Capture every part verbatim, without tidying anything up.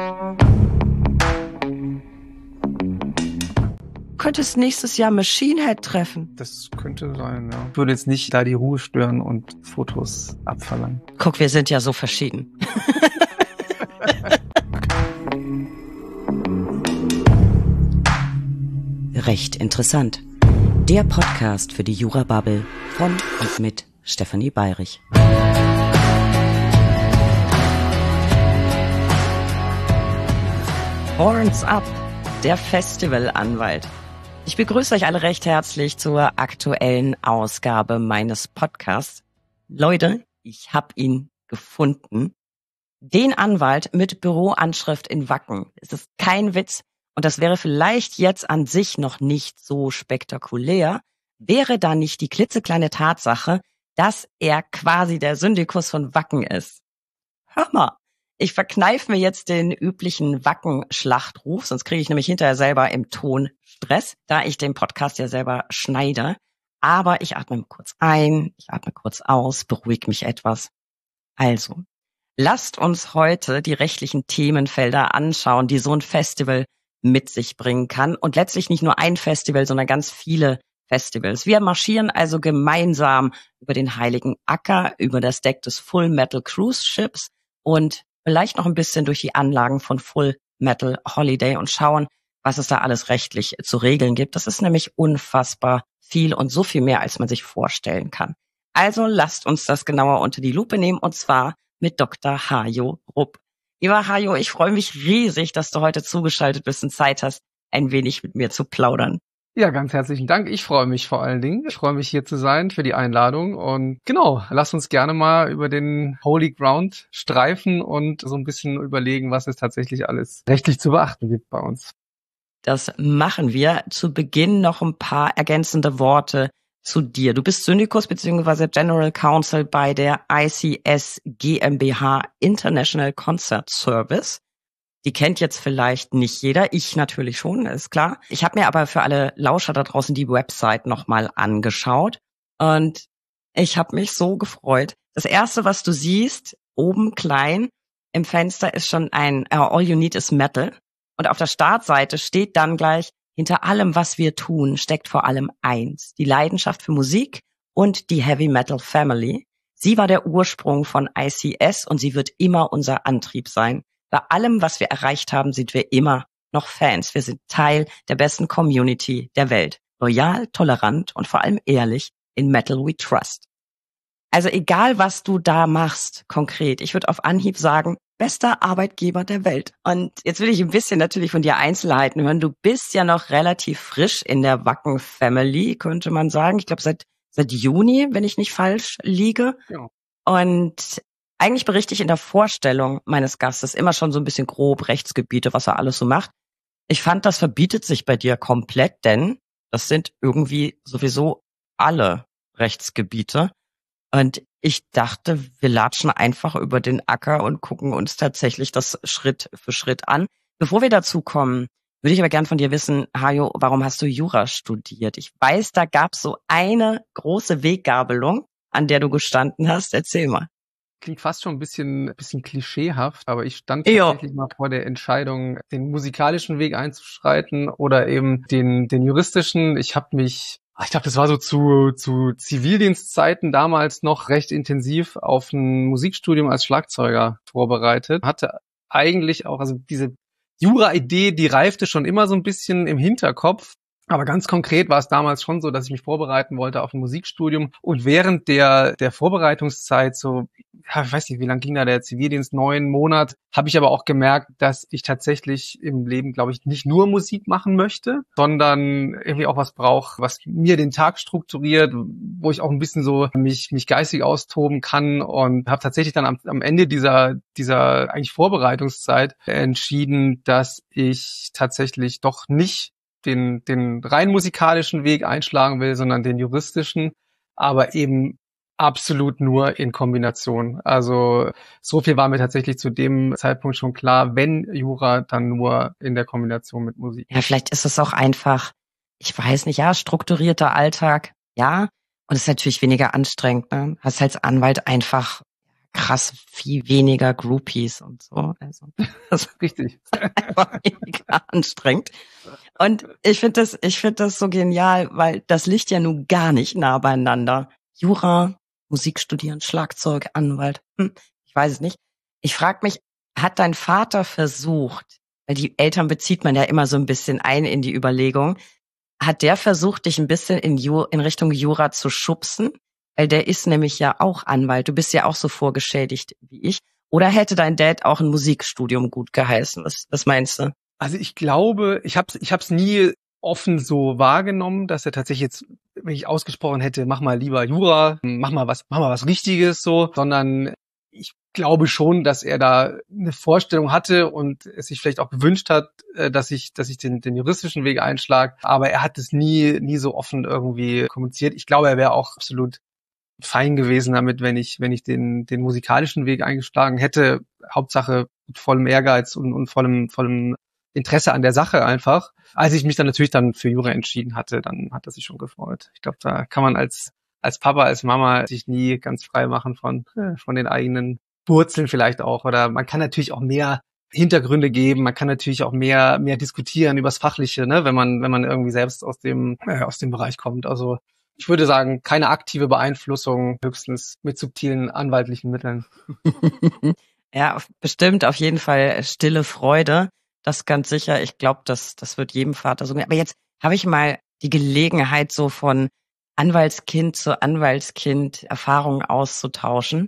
Könntest nächstes Jahr Machine Head treffen. Das könnte sein, ja. Ich würde jetzt nicht da die Ruhe stören und Fotos abverlangen. Guck, wir sind ja so verschieden. Recht interessant. Der Podcast für die Jura-Bubble von und mit Stefanie Bayrich. Horns Up, der Festivalanwalt. Ich begrüße euch alle recht herzlich zur aktuellen Ausgabe meines Podcasts. Leute, ich habe ihn gefunden. Den Anwalt mit Büroanschrift in Wacken. Es ist kein Witz und das wäre vielleicht jetzt an sich noch nicht so spektakulär, wäre da nicht die klitzekleine Tatsache, dass er quasi der Syndikus von Wacken ist. Hör mal, ich verkneife mir jetzt den üblichen Wacken-Schlachtruf, sonst kriege ich nämlich hinterher selber im Ton Stress, da ich den Podcast ja selber schneide. Aber ich atme kurz ein, ich atme kurz aus, beruhige mich etwas. Also, lasst uns heute die rechtlichen Themenfelder anschauen, die so ein Festival mit sich bringen kann. Und letztlich nicht nur ein Festival, sondern ganz viele Festivals. Wir marschieren also gemeinsam über den Heiligen Acker, über das Deck des Full Metal Cruise Ships und vielleicht noch ein bisschen durch die Anlagen von Full Metal Holiday und schauen, was es da alles rechtlich zu regeln gibt. Das ist nämlich unfassbar viel und so viel mehr, als man sich vorstellen kann. Also lasst uns das genauer unter die Lupe nehmen und zwar mit Doktor Hajo Rupp. Lieber Hajo, ich freue mich riesig, dass du heute zugeschaltet bist und Zeit hast, ein wenig mit mir zu plaudern. Ja, ganz herzlichen Dank. Ich freue mich vor allen Dingen. Ich freue mich, hier zu sein für die Einladung. Und genau, lass uns gerne mal über den Holy Ground streifen und so ein bisschen überlegen, was es tatsächlich alles rechtlich zu beachten gibt bei uns. Das machen wir. Zu Beginn noch ein paar ergänzende Worte zu dir. Du bist Syndikus bzw. General Counsel bei der I C S GmbH International Concert Service. Die kennt jetzt vielleicht nicht jeder, ich natürlich schon, ist klar. Ich habe mir aber für alle Lauscher da draußen die Website nochmal angeschaut und ich habe mich so gefreut. Das Erste, was du siehst, oben klein im Fenster, ist schon ein uh, All You Need is Metal. Und auf der Startseite steht dann gleich, hinter allem, was wir tun, steckt vor allem eins, die Leidenschaft für Musik und die Heavy Metal Family. Sie war der Ursprung von I C S und sie wird immer unser Antrieb sein. Bei allem, was wir erreicht haben, sind wir immer noch Fans. Wir sind Teil der besten Community der Welt. Loyal, tolerant und vor allem ehrlich. In Metal we trust. Also egal, was du da machst, konkret, ich würde auf Anhieb sagen, bester Arbeitgeber der Welt. Und jetzt will ich ein bisschen natürlich von dir Einzelheiten hören. Du bist ja noch relativ frisch in der Wacken Family, könnte man sagen. Ich glaube seit seit Juni, wenn ich nicht falsch liege. Ja. Und eigentlich berichte ich in der Vorstellung meines Gastes immer schon so ein bisschen grob Rechtsgebiete, was er alles so macht. Ich fand, das verbietet sich bei dir komplett, denn das sind irgendwie sowieso alle Rechtsgebiete. Und ich dachte, wir latschen einfach über den Acker und gucken uns tatsächlich das Schritt für Schritt an. Bevor wir dazu kommen, würde ich aber gern von dir wissen, Hajo, warum hast du Jura studiert? Ich weiß, da gab es so eine große Weggabelung, an der du gestanden hast. Erzähl mal. Klingt fast schon ein bisschen, bisschen klischeehaft, aber ich stand tatsächlich jo. mal vor der Entscheidung, den musikalischen Weg einzuschreiten oder eben den, den juristischen. Ich habe mich, ich glaube, das war so zu, zu Zivildienstzeiten damals noch recht intensiv auf ein Musikstudium als Schlagzeuger vorbereitet. Hatte eigentlich auch, also diese Jura-Idee, die reifte schon immer so ein bisschen im Hinterkopf. Aber ganz konkret war es damals schon so, dass ich mich vorbereiten wollte auf ein Musikstudium. Und während der der Vorbereitungszeit, so, ja, ich weiß nicht, wie lang ging da der Zivildienst, neun Monate, habe ich aber auch gemerkt, dass ich tatsächlich im Leben, glaube ich, nicht nur Musik machen möchte, sondern irgendwie auch was brauche, was mir den Tag strukturiert, wo ich auch ein bisschen so mich mich geistig austoben kann. Und habe tatsächlich dann am, am Ende dieser dieser eigentlich Vorbereitungszeit entschieden, dass ich tatsächlich doch nicht den den rein musikalischen Weg einschlagen will, sondern den juristischen, aber eben absolut nur in Kombination. Also so viel war mir tatsächlich zu dem Zeitpunkt schon klar, wenn Jura, dann nur in der Kombination mit Musik. Ja, vielleicht ist es auch einfach, ich weiß nicht, ja, strukturierter Alltag, ja, und es ist natürlich weniger anstrengend, ne? Hast als Anwalt einfach krass viel weniger Groupies und so. Also das ist richtig. einfach weniger anstrengend. Und ich finde das, ich finde das so genial, weil das liegt ja nun gar nicht nah beieinander. Jura, Musik studieren, Schlagzeug, Anwalt. Hm, ich weiß es nicht. Ich frage mich, hat dein Vater versucht, weil die Eltern bezieht man ja immer so ein bisschen ein in die Überlegung, hat der versucht, dich ein bisschen in, Ju- in Richtung Jura zu schubsen? Weil der ist nämlich ja auch Anwalt. Du bist ja auch so vorgeschädigt wie ich. Oder hätte dein Dad auch ein Musikstudium gut geheißen? Was, was meinst du? Also ich glaube, ich habe es ich hab's nie offen so wahrgenommen, dass er tatsächlich jetzt, wenn ich ausgesprochen hätte, mach mal lieber Jura, mach mal was, mach mal was Richtiges so, sondern ich glaube schon, dass er da eine Vorstellung hatte und es sich vielleicht auch gewünscht hat, dass ich, dass ich den, den juristischen Weg einschlage. Aber er hat es nie, nie so offen irgendwie kommuniziert. Ich glaube, er wäre auch absolut fein gewesen damit, wenn ich, wenn ich den, den musikalischen Weg eingeschlagen hätte. Hauptsache mit vollem Ehrgeiz und, und vollem, vollem Interesse an der Sache einfach. Als ich mich dann natürlich dann für Jura entschieden hatte, dann hat er sich schon gefreut. Ich glaube, da kann man als, als Papa, als Mama sich nie ganz frei machen von, von den eigenen Wurzeln vielleicht auch. Oder man kann natürlich auch mehr Hintergründe geben. Man kann natürlich auch mehr, mehr diskutieren übers Fachliche, ne, wenn man, wenn man irgendwie selbst aus dem, äh, aus dem Bereich kommt. Also, ich würde sagen, keine aktive Beeinflussung, höchstens mit subtilen anwaltlichen Mitteln. Ja, auf, bestimmt auf jeden Fall stille Freude. Das ganz sicher. Ich glaube, das, das wird jedem Vater so gehen. Aber jetzt habe ich mal die Gelegenheit, so von Anwaltskind zu Anwaltskind Erfahrungen auszutauschen.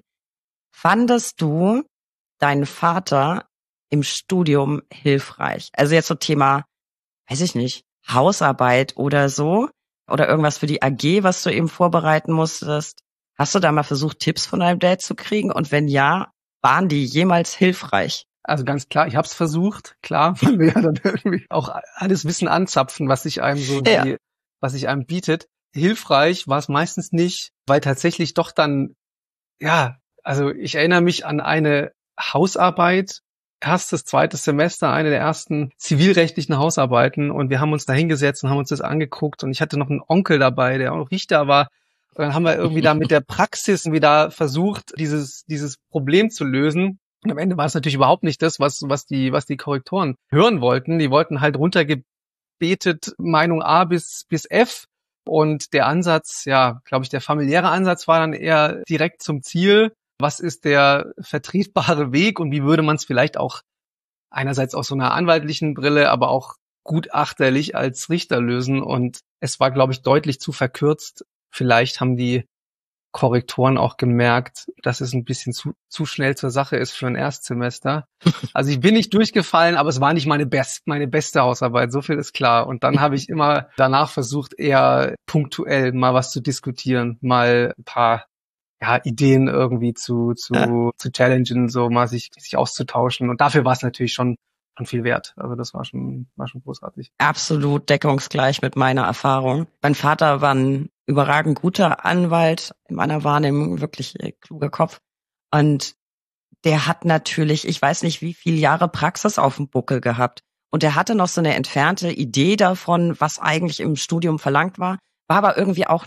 Fandest du deinen Vater im Studium hilfreich? Also jetzt so Thema, weiß ich nicht, Hausarbeit oder so? Oder irgendwas für die A G, was du eben vorbereiten musstest? Hast du da mal versucht, Tipps von deinem Dad zu kriegen? Und wenn ja, waren die jemals hilfreich? Also ganz klar, ich habe es versucht. Klar, man will ja dann irgendwie auch alles Wissen anzapfen, was sich einem so, Ja. die, was sich einem bietet. Hilfreich war es meistens nicht, weil tatsächlich doch dann, ja, also ich erinnere mich an eine Hausarbeit, erstes, zweites Semester, eine der ersten zivilrechtlichen Hausarbeiten, und wir haben uns da hingesetzt und haben uns das angeguckt, und ich hatte noch einen Onkel dabei, der auch noch Richter war. Und dann haben wir irgendwie da mit der Praxis wieder versucht, dieses, dieses Problem zu lösen. Und am Ende war es natürlich überhaupt nicht das, was, was die, was die Korrektoren hören wollten. Die wollten halt runtergebetet Meinung A bis, bis F. Und der Ansatz, ja, glaube ich, der familiäre Ansatz war dann eher direkt zum Ziel. Was ist der vertretbare Weg und wie würde man es vielleicht auch einerseits aus so einer anwaltlichen Brille, aber auch gutachterlich als Richter lösen? Und es war, glaube ich, deutlich zu verkürzt. Vielleicht haben die Korrektoren auch gemerkt, dass es ein bisschen zu, zu schnell zur Sache ist für ein Erstsemester. Also ich bin nicht durchgefallen, aber es war nicht meine best, meine beste Hausarbeit, so viel ist klar. Und dann habe ich immer danach versucht, eher punktuell mal was zu diskutieren, mal ein paar ja, Ideen irgendwie zu, zu, ja. zu challengen, so mal sich, sich auszutauschen. Und dafür war es natürlich schon, schon viel wert. Also das war schon, war schon großartig. Absolut deckungsgleich mit meiner Erfahrung. Mein Vater war ein überragend guter Anwalt, in meiner Wahrnehmung wirklich kluger Kopf. Und der hat natürlich, ich weiß nicht, wie viele Jahre Praxis auf dem Buckel gehabt. Und der hatte noch so eine entfernte Idee davon, was eigentlich im Studium verlangt war, war aber irgendwie auch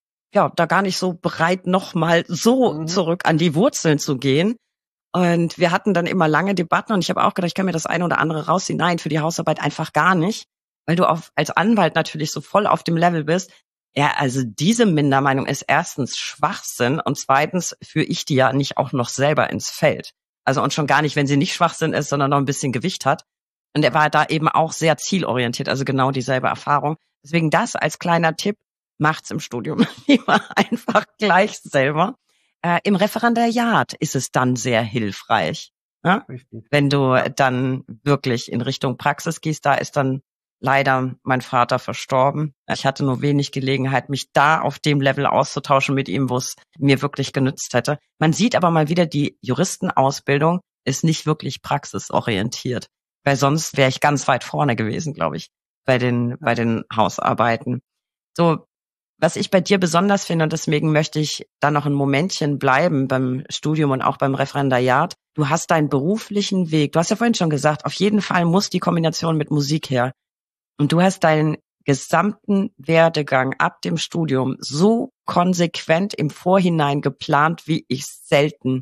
ja da gar nicht so bereit, nochmal so mhm. zurück an die Wurzeln zu gehen. Und wir hatten dann immer lange Debatten und ich habe auch gedacht, ich kann mir das eine oder andere rausziehen. Nein, für die Hausarbeit einfach gar nicht, weil du auf, als Anwalt natürlich so voll auf dem Level bist. Ja, also diese Mindermeinung ist erstens Schwachsinn und zweitens führe ich die ja nicht auch noch selber ins Feld. Also und schon gar nicht, wenn sie nicht Schwachsinn ist, sondern noch ein bisschen Gewicht hat. Und er war da eben auch sehr zielorientiert, also genau dieselbe Erfahrung. Deswegen das als kleiner Tipp, macht's im Studium lieber einfach gleich selber. Äh, Im Referendariat ist es dann sehr hilfreich. Ja? Wenn du dann wirklich in Richtung Praxis gehst, da ist dann leider mein Vater verstorben. Ich hatte nur wenig Gelegenheit, mich da auf dem Level auszutauschen mit ihm, wo es mir wirklich genützt hätte. Man sieht aber mal wieder, die Juristenausbildung ist nicht wirklich praxisorientiert, weil sonst wäre ich ganz weit vorne gewesen, glaube ich, bei den bei den Hausarbeiten. So, was ich bei dir besonders finde, und deswegen möchte ich da noch ein Momentchen bleiben beim Studium und auch beim Referendariat. Du hast deinen beruflichen Weg, du hast ja vorhin schon gesagt, auf jeden Fall muss die Kombination mit Musik her. Und du hast deinen gesamten Werdegang ab dem Studium so konsequent im Vorhinein geplant, wie ich selten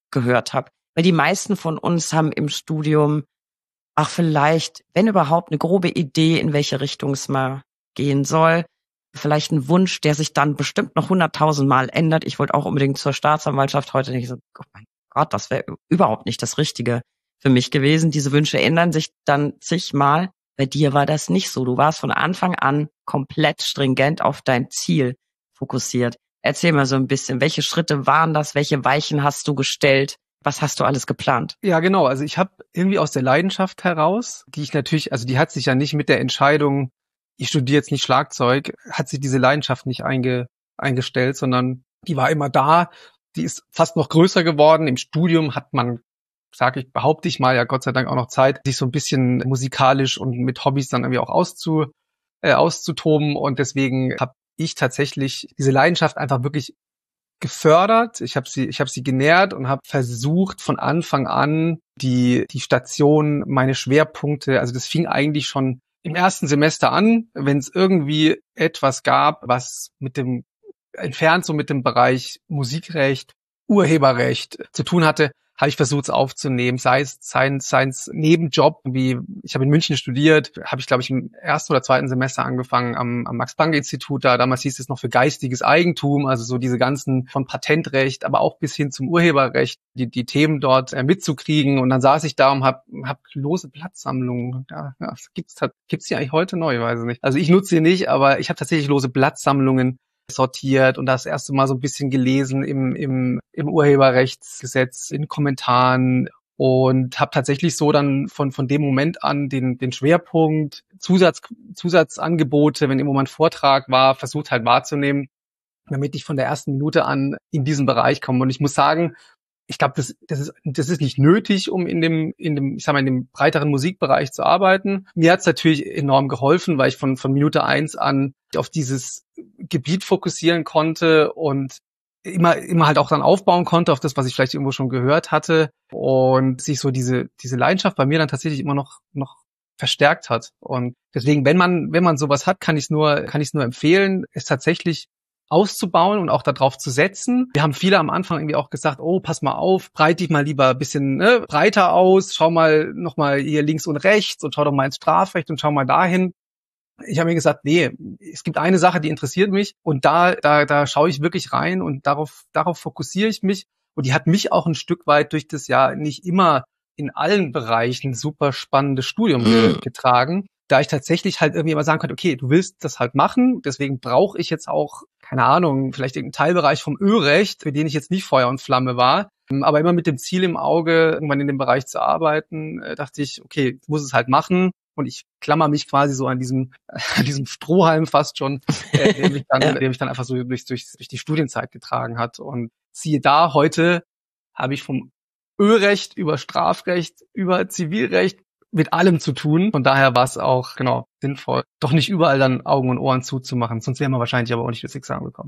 gehört habe. Weil die meisten von uns haben im Studium auch vielleicht, wenn überhaupt, eine grobe Idee, in welche Richtung es mal gehen soll. Vielleicht ein Wunsch, der sich dann bestimmt noch hunderttausend Mal ändert. Ich wollte auch unbedingt zur Staatsanwaltschaft heute nicht so, oh mein Gott, das wäre überhaupt nicht das Richtige für mich gewesen. Diese Wünsche ändern sich dann zigmal. Bei dir war das nicht so. Du warst von Anfang an komplett stringent auf dein Ziel fokussiert. Erzähl mal so ein bisschen, welche Schritte waren das? Welche Weichen hast du gestellt? Was hast du alles geplant? Ja, genau. Also ich habe irgendwie aus der Leidenschaft heraus, die ich natürlich, also die hat sich ja nicht mit der Entscheidung, ich studiere jetzt nicht Schlagzeug, hat sich diese Leidenschaft nicht einge, eingestellt, sondern die war immer da. Die ist fast noch größer geworden. Im Studium hat man, sage ich, behaupte ich mal, ja Gott sei Dank auch noch Zeit, sich so ein bisschen musikalisch und mit Hobbys dann irgendwie auch auszu, äh, auszutoben. Und deswegen habe ich tatsächlich diese Leidenschaft einfach wirklich gefördert. Ich habe sie, ich habe sie genährt und habe versucht von Anfang an die die Station, meine Schwerpunkte. Also das fing eigentlich schon im ersten Semester an, wenn es irgendwie etwas gab, was mit dem entfernt so mit dem Bereich Musikrecht, Urheberrecht zu tun hatte, habe ich versucht, es aufzunehmen, sei es sein, sein Nebenjob, wie ich habe in München studiert, habe ich, glaube ich, im ersten oder zweiten Semester angefangen am, am Max-Planck-Institut, da damals hieß es noch für geistiges Eigentum, also so diese ganzen von Patentrecht, aber auch bis hin zum Urheberrecht, die die Themen dort äh, mitzukriegen. Und dann saß ich da und habe hab lose Blattsammlungen. Ja, ja, das gibt's gibt's die eigentlich heute noch? Ich weiß es nicht. Also ich nutze sie nicht, aber ich habe tatsächlich lose Blattsammlungen sortiert und das erste Mal so ein bisschen gelesen im im im Urheberrechtsgesetz, in Kommentaren und habe tatsächlich so dann von von dem Moment an den den Schwerpunkt Zusatz Zusatzangebote, wenn irgendwo mal ein Vortrag war, versucht halt wahrzunehmen, damit ich von der ersten Minute an in diesen Bereich komme. Und ich muss sagen, ich glaube, das, das ist, das ist nicht nötig, um in dem, in dem, ich sag mal, in dem breiteren Musikbereich zu arbeiten. Mir hat's natürlich enorm geholfen, weil ich von, von Minute eins an auf dieses Gebiet fokussieren konnte und immer, immer halt auch dann aufbauen konnte auf das, was ich vielleicht irgendwo schon gehört hatte und sich so diese, diese Leidenschaft bei mir dann tatsächlich immer noch, noch verstärkt hat. Und deswegen, wenn man, wenn man sowas hat, kann ich es nur, kann ich es nur empfehlen, es tatsächlich auszubauen und auch darauf zu setzen. Wir haben viele am Anfang irgendwie auch gesagt, oh, pass mal auf, breite dich mal lieber ein bisschen ne, breiter aus, schau mal nochmal hier links und rechts und schau doch mal ins Strafrecht und schau mal dahin. Ich habe mir gesagt, nee, es gibt eine Sache, die interessiert mich und da da da schaue ich wirklich rein und darauf darauf fokussiere ich mich und die hat mich auch ein Stück weit durch das Jahr nicht immer in allen Bereichen super spannendes Studium ge- getragen. Da ich tatsächlich halt irgendwie immer sagen konnte, okay, du willst das halt machen, deswegen brauche ich jetzt auch, keine Ahnung, vielleicht irgendeinen Teilbereich vom Ölrecht, für den ich jetzt nicht Feuer und Flamme war, aber immer mit dem Ziel im Auge, irgendwann in dem Bereich zu arbeiten, dachte ich, okay, ich muss es halt machen und ich klammer mich quasi so an diesem an diesem Strohhalm fast schon, äh, der mich dann, der mich dann einfach so durch, durch, durch die Studienzeit getragen hat und siehe da, heute habe ich vom Ölrecht über Strafrecht, über Zivilrecht mit allem zu tun. Von daher war es auch, genau, sinnvoll, doch nicht überall dann Augen und Ohren zuzumachen. Sonst wären wir wahrscheinlich aber auch nicht das Examen bekommen.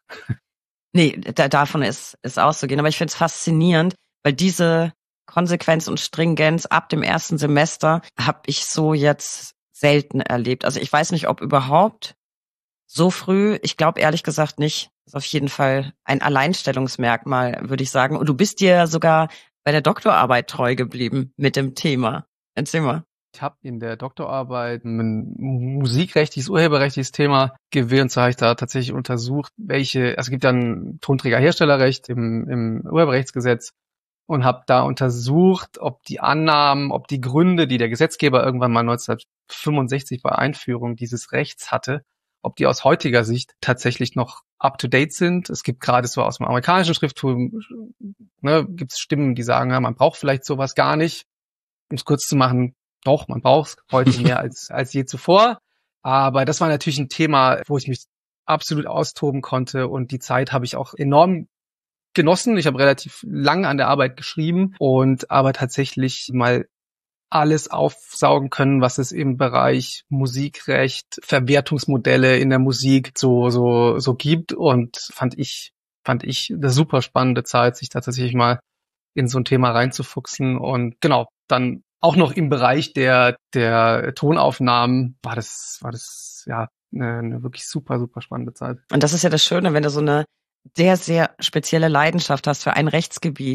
Nee, da, davon ist, ist auszugehen. Aber ich finde es faszinierend, weil diese Konsequenz und Stringenz ab dem ersten Semester habe ich so jetzt selten erlebt. Also ich weiß nicht, ob überhaupt so früh. Ich glaube ehrlich gesagt nicht. Das ist auf jeden Fall ein Alleinstellungsmerkmal, würde ich sagen. Und du bist dir sogar bei der Doktorarbeit treu geblieben mit dem Thema. Erzähl mal. Ich habe in der Doktorarbeit ein musikrechtliches, urheberrechtliches Thema gewählt. Und zwar habe ich da tatsächlich untersucht, welche, also es gibt ja ein Tonträgerherstellerrecht im, im Urheberrechtsgesetz und habe da untersucht, ob die Annahmen, ob die Gründe, die der Gesetzgeber irgendwann mal neunzehnhundertfünfundsechzig bei Einführung dieses Rechts hatte, ob die aus heutiger Sicht tatsächlich noch up-to-date sind. Es gibt gerade so aus dem amerikanischen Schrifttum, ne, gibt es Stimmen, die sagen, ja, man braucht vielleicht sowas gar nicht. Um es kurz zu machen, doch, man braucht es heute mehr als als je zuvor. Aber das war natürlich ein Thema, wo ich mich absolut austoben konnte und die Zeit habe ich auch enorm genossen. Ich habe relativ lang an der Arbeit geschrieben und aber tatsächlich mal alles aufsaugen können, was es im Bereich Musikrecht, Verwertungsmodelle in der Musik so so so gibt und fand ich fand ich eine super spannende Zeit, sich da tatsächlich mal in so ein Thema reinzufuchsen und genau, dann auch noch im Bereich der der Tonaufnahmen war das war das ja eine, eine wirklich super super spannende Zeit. Und das ist ja das Schöne, wenn du so eine sehr sehr spezielle Leidenschaft hast für ein Rechtsgebiet,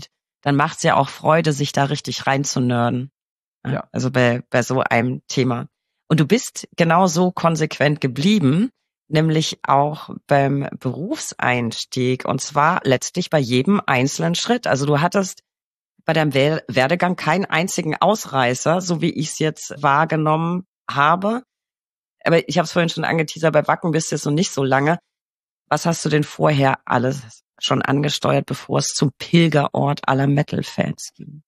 dann macht's ja auch Freude, sich da richtig reinzunörden. Ja. Also bei, bei so einem Thema. Und du bist genauso konsequent geblieben, nämlich auch beim Berufseinstieg und zwar letztlich bei jedem einzelnen Schritt. Also du hattest bei deinem Werdegang keinen einzigen Ausreißer, so wie ich es jetzt wahrgenommen habe. Aber ich habe es vorhin schon angeteasert, bei Wacken bist du jetzt noch nicht so lange. Was hast du denn vorher alles schon angesteuert, bevor es zum Pilgerort aller Metal-Fans ging?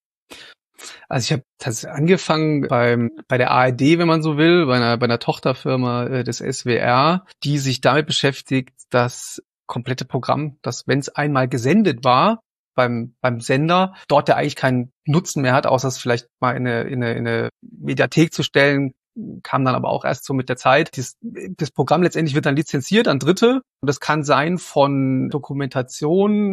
Also ich habe tatsächlich angefangen beim bei der A R D, wenn man so will, bei einer bei einer Tochterfirma äh, des S W R, die sich damit beschäftigt, das komplette Programm, dass wenn es einmal gesendet war beim beim Sender, dort der eigentlich keinen Nutzen mehr hat, außer es vielleicht mal in eine in eine, in eine Mediathek zu stellen, kam dann aber auch erst so mit der Zeit. Das, das Programm letztendlich wird dann lizenziert an Dritte und das kann sein von Dokumentation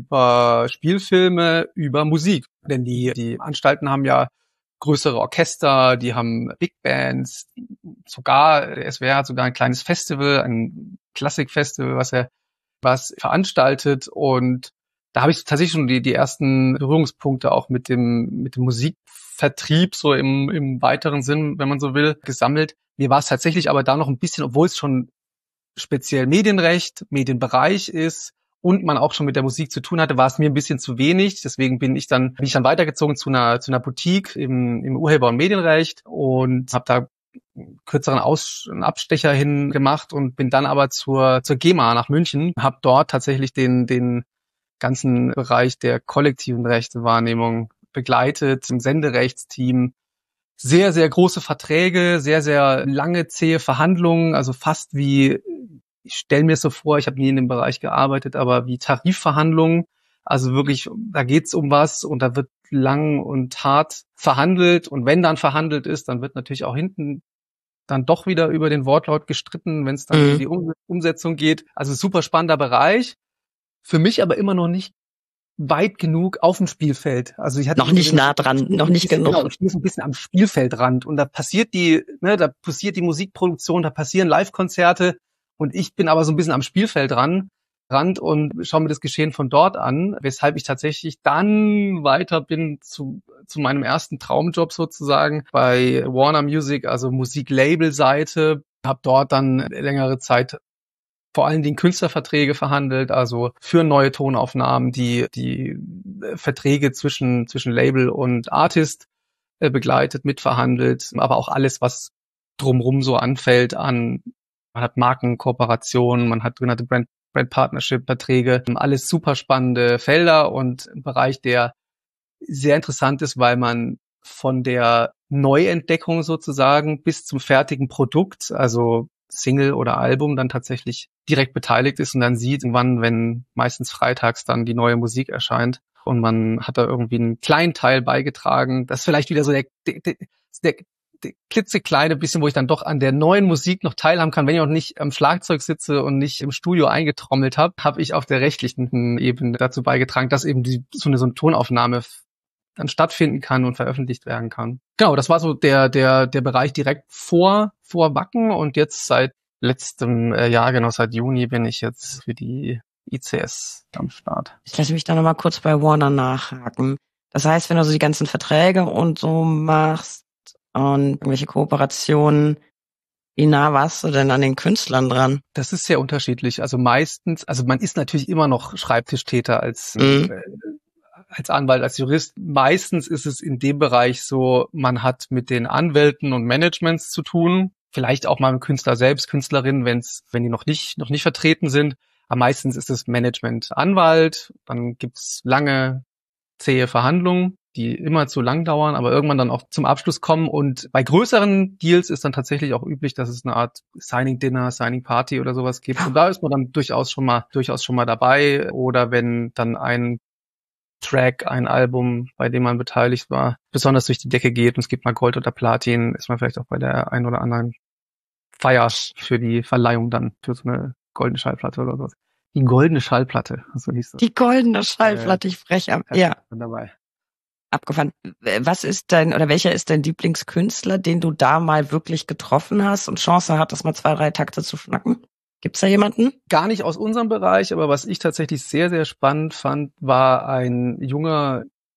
über Spielfilme, über Musik. Denn die, die Anstalten haben ja größere Orchester, die haben Big Bands, sogar, der S W R hat sogar ein kleines Festival, ein Klassikfestival, was er was veranstaltet und da habe ich tatsächlich schon die, die ersten Berührungspunkte auch mit dem, mit dem Musikvertrieb, so im, im weiteren Sinn, wenn man so will, gesammelt. Mir war es tatsächlich aber da noch ein bisschen, obwohl es schon speziell Medienrecht, Medienbereich ist und man auch schon mit der Musik zu tun hatte, war es mir ein bisschen zu wenig. Deswegen bin ich dann, bin ich dann weitergezogen zu einer, zu einer Boutique im, im Urheber- und Medienrecht und habe da einen kürzeren Aus, einen Abstecher hin gemacht und bin dann aber zur, zur GEMA nach München, habe dort tatsächlich den, den, ganzen Bereich der kollektiven Rechtewahrnehmung begleitet, im Senderechtsteam. Sehr, sehr große Verträge, sehr, sehr lange, zähe Verhandlungen, also fast wie, ich stelle mir es so vor, ich habe nie in dem Bereich gearbeitet, aber wie Tarifverhandlungen. Also wirklich, da geht's um was und da wird lang und hart verhandelt und wenn dann verhandelt ist, dann wird natürlich auch hinten dann doch wieder über den Wortlaut gestritten, wenn es dann mhm. um die um- Umsetzung geht. Also super spannender Bereich. Für mich aber immer noch nicht weit genug auf dem Spielfeld. Also ich hatte noch nicht nah dran, noch nicht genug. Genau, ich stehe so ein bisschen am Spielfeldrand und da passiert die, ne, da passiert die Musikproduktion, da passieren Live-Konzerte und ich bin aber so ein bisschen am Spielfeldrand Rand und schaue mir das Geschehen von dort an, weshalb ich tatsächlich dann weiter bin zu zu meinem ersten Traumjob sozusagen bei Warner Music, also Musiklabel-Seite, habe dort dann längere Zeit vor allen Dingen Künstlerverträge verhandelt, also für neue Tonaufnahmen, die die Verträge zwischen zwischen Label und Artist äh, begleitet, mitverhandelt, aber auch alles, was drumrum so anfällt an, man hat Markenkooperationen, man hat sogenannte Brand, Brand Partnership Verträge, alles super spannende Felder und ein Bereich, der sehr interessant ist, weil man von der Neuentdeckung sozusagen bis zum fertigen Produkt, also Single oder Album, dann tatsächlich direkt beteiligt ist und dann sieht, wann, wenn meistens freitags dann die neue Musik erscheint und man hat da irgendwie einen kleinen Teil beigetragen. Das ist vielleicht wieder so der, der, der, der klitzekleine bisschen, wo ich dann doch an der neuen Musik noch teilhaben kann. Wenn ich auch nicht am Schlagzeug sitze und nicht im Studio eingetrommelt habe, habe ich auf der rechtlichen Ebene dazu beigetragen, dass eben die, so eine, so eine Tonaufnahme dann stattfinden kann und veröffentlicht werden kann. Genau, das war so der der der Bereich direkt vor vor Wacken und jetzt seit letztem äh, Jahr, genau seit Juni, bin ich jetzt für die I C S am Start. Ich lasse mich da nochmal kurz bei Warner nachhaken. Das heißt, wenn du so die ganzen Verträge und so machst und irgendwelche Kooperationen, wie nah warst du denn an den Künstlern dran? Das ist sehr unterschiedlich. Also meistens, also man ist natürlich immer noch Schreibtischtäter als mhm. äh, als Anwalt, als Jurist. Meistens ist es in dem Bereich so, man hat mit den Anwälten und Managements zu tun, vielleicht auch mal mit Künstler selbst, Künstlerinnen, wenn's, wenn die noch nicht, noch nicht vertreten sind. Aber meistens ist es Management Anwalt, dann gibt's lange, zähe Verhandlungen, die immer zu lang dauern, aber irgendwann dann auch zum Abschluss kommen. Und bei größeren Deals ist dann tatsächlich auch üblich, dass es eine Art Signing Dinner, Signing Party oder sowas gibt. Und da ist man dann durchaus schon mal, durchaus schon mal dabei. Oder wenn dann ein Track, ein Album, bei dem man beteiligt war, besonders durch die Decke geht und es gibt mal Gold oder Platin, ist man vielleicht auch bei der ein oder anderen Feier für die Verleihung dann für so eine goldene Schallplatte oder sowas. Die goldene Schallplatte, so hieß das. Die goldene Schallplatte, äh, ich frech ab. Ja. Dabei. Abgefahren. Was ist dein, oder welcher ist dein Lieblingskünstler, den du da mal wirklich getroffen hast und Chance hattest, mal zwei, drei Takte zu schnacken? Gibt's da jemanden? Gar nicht aus unserem Bereich, aber was ich tatsächlich sehr, sehr spannend fand, war ein junger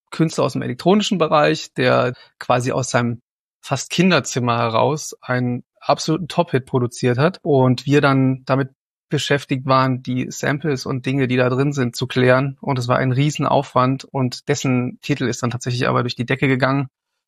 Künstler aus dem elektronischen Bereich, der quasi aus seinem fast Kinderzimmer heraus einen absoluten Top-Hit produziert hat und wir dann damit beschäftigt waren, die Samples und Dinge, die da drin sind, zu klären. Und es war ein Riesenaufwand und dessen Titel ist dann tatsächlich aber durch die Decke gegangen.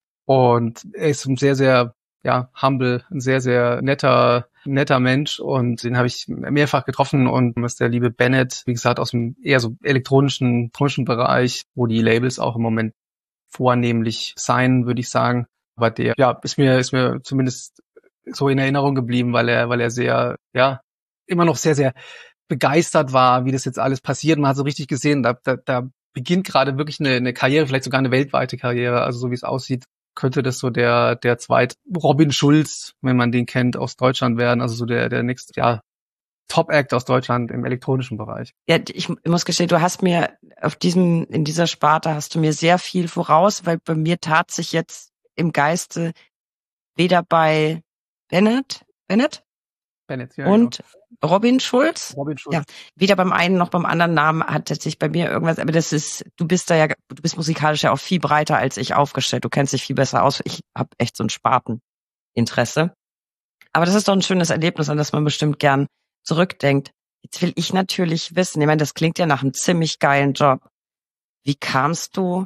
Und er ist ein sehr, sehr, ja, humble, ein sehr, sehr netter, netter Mensch und den habe ich mehrfach getroffen und das ist der liebe Bennett, wie gesagt, aus dem eher so elektronischen, elektronischen Bereich, wo die Labels auch im Moment vornehmlich sein, würde ich sagen. Aber der, ja, ist mir, ist mir zumindest so in Erinnerung geblieben, weil er, weil er sehr, ja, immer noch sehr, sehr begeistert war, wie das jetzt alles passiert. Man hat so richtig gesehen, da, da, da beginnt gerade wirklich eine, eine Karriere, vielleicht sogar eine weltweite Karriere. Also so wie es aussieht, könnte das so der, der zweit Robin Schulz, wenn man den kennt, aus Deutschland werden. Also so der, der nächste, ja, Top-Act aus Deutschland im elektronischen Bereich. Ja, ich muss gestehen, du hast mir auf diesem, in dieser Sparte hast du mir sehr viel voraus, weil bei mir tat sich jetzt im Geiste weder bei Bennett, Bennett? Bennett, ja, und genau. Robin Schulz? Robin Schulz. Ja, weder beim einen noch beim anderen Namen hat sich bei mir irgendwas, aber das ist, du bist da ja, du bist musikalisch ja auch viel breiter als ich aufgestellt. Du kennst dich viel besser aus. Ich habe echt so ein Sparteninteresse. Aber das ist doch ein schönes Erlebnis, an das man bestimmt gern zurückdenkt. Jetzt will ich natürlich wissen, ich meine, das klingt ja nach einem ziemlich geilen Job. Wie kamst du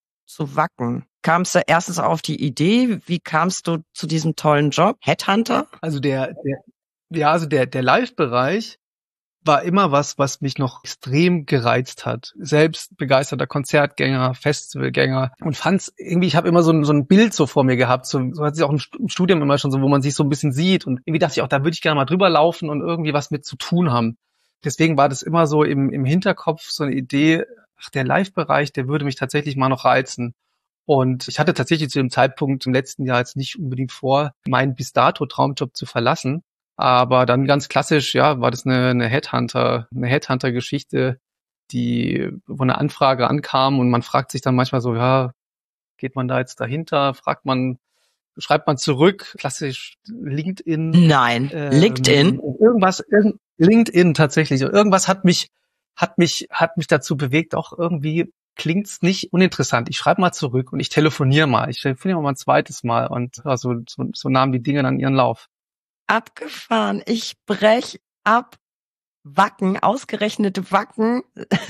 zu Wacken? Kamst du erstens auf die Idee? Wie kamst du zu diesem tollen Job? Headhunter? Also der, der ja, also der, der Live-Bereich war immer was, was mich noch extrem gereizt hat. Selbst begeisterter Konzertgänger, Festivalgänger und fand's irgendwie, ich habe immer so ein, so ein Bild so vor mir gehabt, so, so hat sich auch im Studium immer schon so, wo man sich so ein bisschen sieht und irgendwie dachte ich auch, da würde ich gerne mal drüber laufen und irgendwie was mit zu tun haben. Deswegen war das immer so im, im Hinterkopf so eine Idee, ach, der Live-Bereich, der würde mich tatsächlich mal noch reizen. Und ich hatte tatsächlich zu dem Zeitpunkt im letzten Jahr jetzt nicht unbedingt vor, meinen bis dato Traumjob zu verlassen. Aber dann ganz klassisch, ja, war das eine, eine Headhunter, eine Headhunter-Geschichte, die, wo eine Anfrage ankam und man fragt sich dann manchmal so, ja, geht man da jetzt dahinter? Fragt man, schreibt man zurück? Klassisch LinkedIn. Nein, ähm, LinkedIn? Irgendwas, irgend, LinkedIn tatsächlich. Irgendwas hat mich, hat mich, hat mich dazu bewegt, auch irgendwie klingt's nicht uninteressant. Ich schreibe mal zurück und ich telefoniere mal. Ich telefoniere mal ein zweites Mal und ja, so, so, so nahmen die Dinge dann ihren Lauf. Abgefahren. Ich brech ab. Wacken, ausgerechnet Wacken,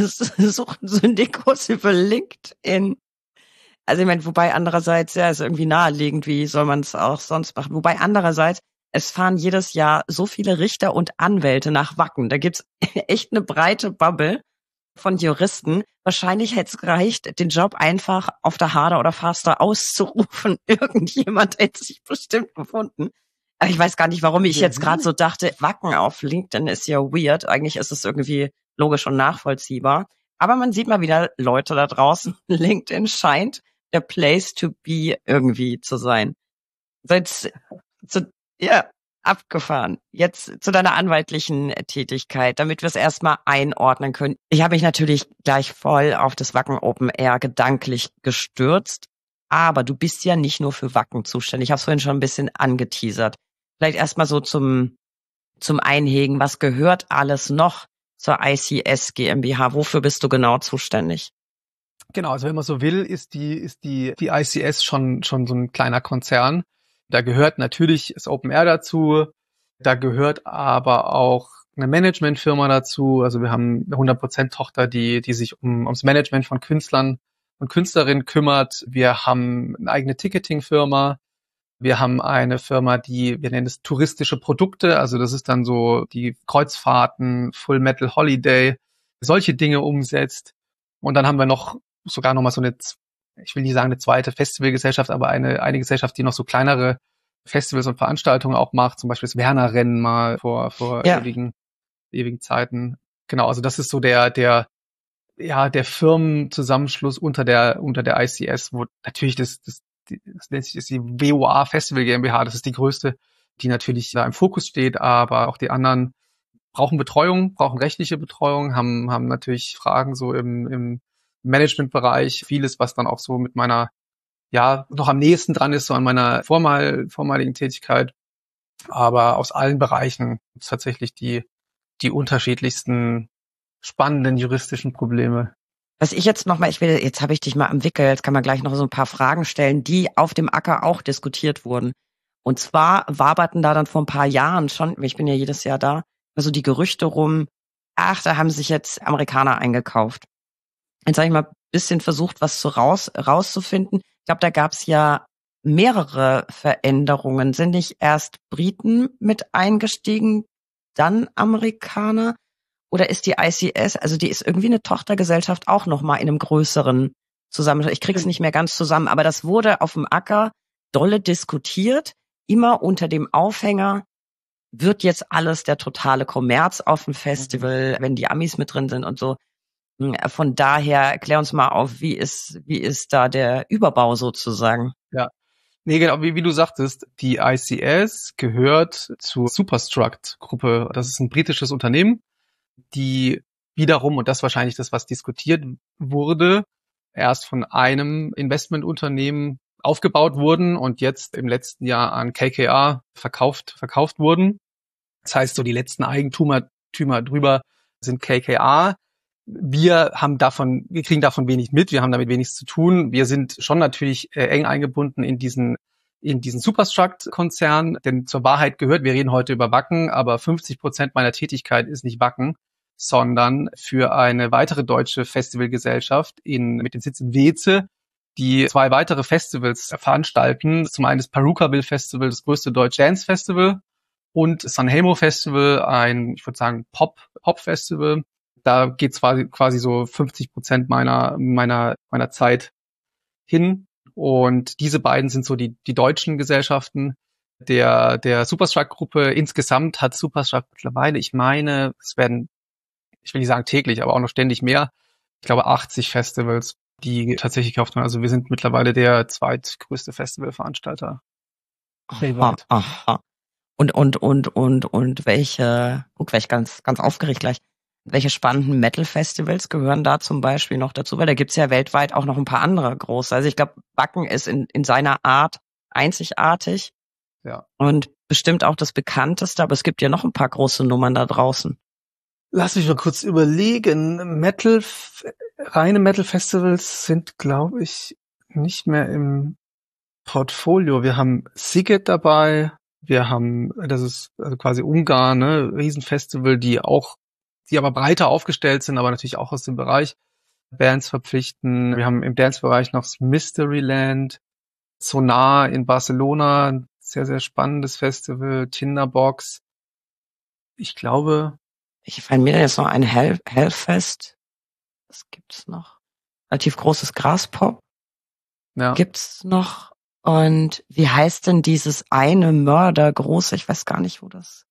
suchen Syndikus über LinkedIn. Also ich meine, wobei andererseits, ja, ist irgendwie naheliegend, wie soll man es auch sonst machen. Wobei andererseits, es fahren jedes Jahr so viele Richter und Anwälte nach Wacken. Da gibt's echt eine breite Bubble von Juristen. Wahrscheinlich hätte es gereicht, den Job einfach auf der Harder oder Faster auszurufen. Irgendjemand hätte sich bestimmt gefunden. Ich weiß gar nicht, warum ich jetzt gerade so dachte, Wacken auf LinkedIn ist ja weird. Eigentlich ist es irgendwie logisch und nachvollziehbar. Aber man sieht mal wieder Leute da draußen. LinkedIn scheint der Place to be irgendwie zu sein. Jetzt, zu, ja, abgefahren. Jetzt zu deiner anwaltlichen Tätigkeit, damit wir es erstmal einordnen können. Ich habe mich natürlich gleich voll auf das Wacken Open Air gedanklich gestürzt. Aber du bist ja nicht nur für Wacken zuständig. Ich habe es vorhin schon ein bisschen angeteasert. Vielleicht erstmal so zum zum Einhegen. Was gehört alles noch zur I C S GmbH? Wofür bist du genau zuständig? Genau, also wenn man so will, ist die ist die die I C S schon schon so ein kleiner Konzern. Da gehört natürlich das Open Air dazu. Da gehört aber auch eine Managementfirma dazu. Also wir haben eine hundert Prozent Tochter, die die sich um ums Management von Künstlern und Künstlerinnen kümmert. Wir haben eine eigene Ticketing-Firma. Wir haben eine Firma, die, wir nennen es touristische Produkte, also das ist dann so die Kreuzfahrten, Full Metal Holiday, solche Dinge umsetzt. Und dann haben wir noch sogar noch mal so eine, ich will nicht sagen eine zweite Festivalgesellschaft, aber eine eine Gesellschaft, die noch so kleinere Festivals und Veranstaltungen auch macht, zum Beispiel das Werner-Rennen mal vor vor ja. ewigen ewigen Zeiten. Genau, also das ist so der der ja der Firmenzusammenschluss unter der unter der I C S, wo natürlich das das das nennt sich das die W O A Festival GmbH, das ist die größte, die natürlich da im Fokus steht, aber auch die anderen brauchen Betreuung, brauchen rechtliche Betreuung, haben haben natürlich Fragen so im im Managementbereich, vieles, was dann auch so mit meiner, ja, noch am nächsten dran ist, so an meiner vormal vormaligen Tätigkeit, aber aus allen Bereichen gibt's tatsächlich die die unterschiedlichsten spannenden juristischen Probleme. Was ich jetzt nochmal, ich will, jetzt habe ich dich mal am Wickel, jetzt kann man gleich noch so ein paar Fragen stellen, die auf dem Acker auch diskutiert wurden. Und zwar waberten da dann vor ein paar Jahren schon, ich bin ja jedes Jahr da, also die Gerüchte rum, ach, da haben sich jetzt Amerikaner eingekauft. Jetzt habe ich mal ein bisschen versucht, was zu raus, rauszufinden. Ich glaube, da gab es ja mehrere Veränderungen. Sind nicht erst Briten mit eingestiegen, dann Amerikaner? Oder ist die I C S, also die ist irgendwie eine Tochtergesellschaft auch nochmal in einem größeren Zusammenhang. Ich krieg's nicht mehr ganz zusammen, aber das wurde auf dem Acker dolle diskutiert, immer unter dem Aufhänger, wird jetzt alles der totale Kommerz auf dem Festival, wenn die Amis mit drin sind und so. Von daher, klär uns mal auf, wie ist, wie ist da der Überbau sozusagen? Ja. Nee, genau, wie, wie du sagtest, die I C S gehört zur Superstruct-Gruppe. Das ist ein britisches Unternehmen, die wiederum, und das wahrscheinlich das, was diskutiert wurde, erst von einem Investmentunternehmen aufgebaut wurden und jetzt im letzten Jahr an K K R verkauft, verkauft wurden. Das heißt, so die letzten Eigentümer Tümer drüber sind K K R. Wir haben davon, wir kriegen davon wenig mit, wir haben damit wenig zu tun. Wir sind schon natürlich äh, eng eingebunden in diesen in diesen Superstruct-Konzern, denn zur Wahrheit gehört, wir reden heute über Wacken, aber fünfzig Prozent meiner Tätigkeit ist nicht Wacken, sondern für eine weitere deutsche Festivalgesellschaft in, mit dem Sitz in Weeze, die zwei weitere Festivals veranstalten. Zum einen das Perukaville Festival, das größte deutsche Dance Festival, und Sanremo Festival, ein, ich würde sagen, Pop, Pop-Festival. Da geht quasi, quasi so fünfzig Prozent meiner, meiner, meiner Zeit hin. Und diese beiden sind so die, die deutschen Gesellschaften der, der Superstruct-Gruppe. Insgesamt hat Superstruct mittlerweile, ich meine, es werden, ich will nicht sagen täglich, aber auch noch ständig mehr, ich glaube achtzig Festivals, die tatsächlich gekauft werden. Also wir sind mittlerweile der zweitgrößte Festivalveranstalter weltweit. Aha. Und, und, und, und, und welche, gut, wäre ich ganz, ganz aufgeregt gleich. Welche spannenden Metal-Festivals gehören da zum Beispiel noch dazu? Weil da gibt's ja weltweit auch noch ein paar andere große. Also ich glaube, Wacken ist in, in seiner Art einzigartig. Ja. Und bestimmt auch das bekannteste, aber es gibt ja noch ein paar große Nummern da draußen. Lass mich mal kurz überlegen. Metal, reine Metal-Festivals sind, glaube ich, nicht mehr im Portfolio. Wir haben Sziget dabei. Wir haben, das ist also quasi Ungarn, ne, Riesenfestival, die auch die aber breiter aufgestellt sind, aber natürlich auch aus dem Bereich Bands verpflichten. Wir haben im Dance-Bereich noch das Mysteryland, Sonar in Barcelona, ein sehr, sehr spannendes Festival, Tinderbox. Ich glaube... Ich fallen mir jetzt noch ein Hell, Hellfest. Was gibt's noch? Relativ großes Graspop. Ja. Gibt's noch? Und wie heißt denn dieses eine Mörder große? Ich weiß gar nicht, wo das...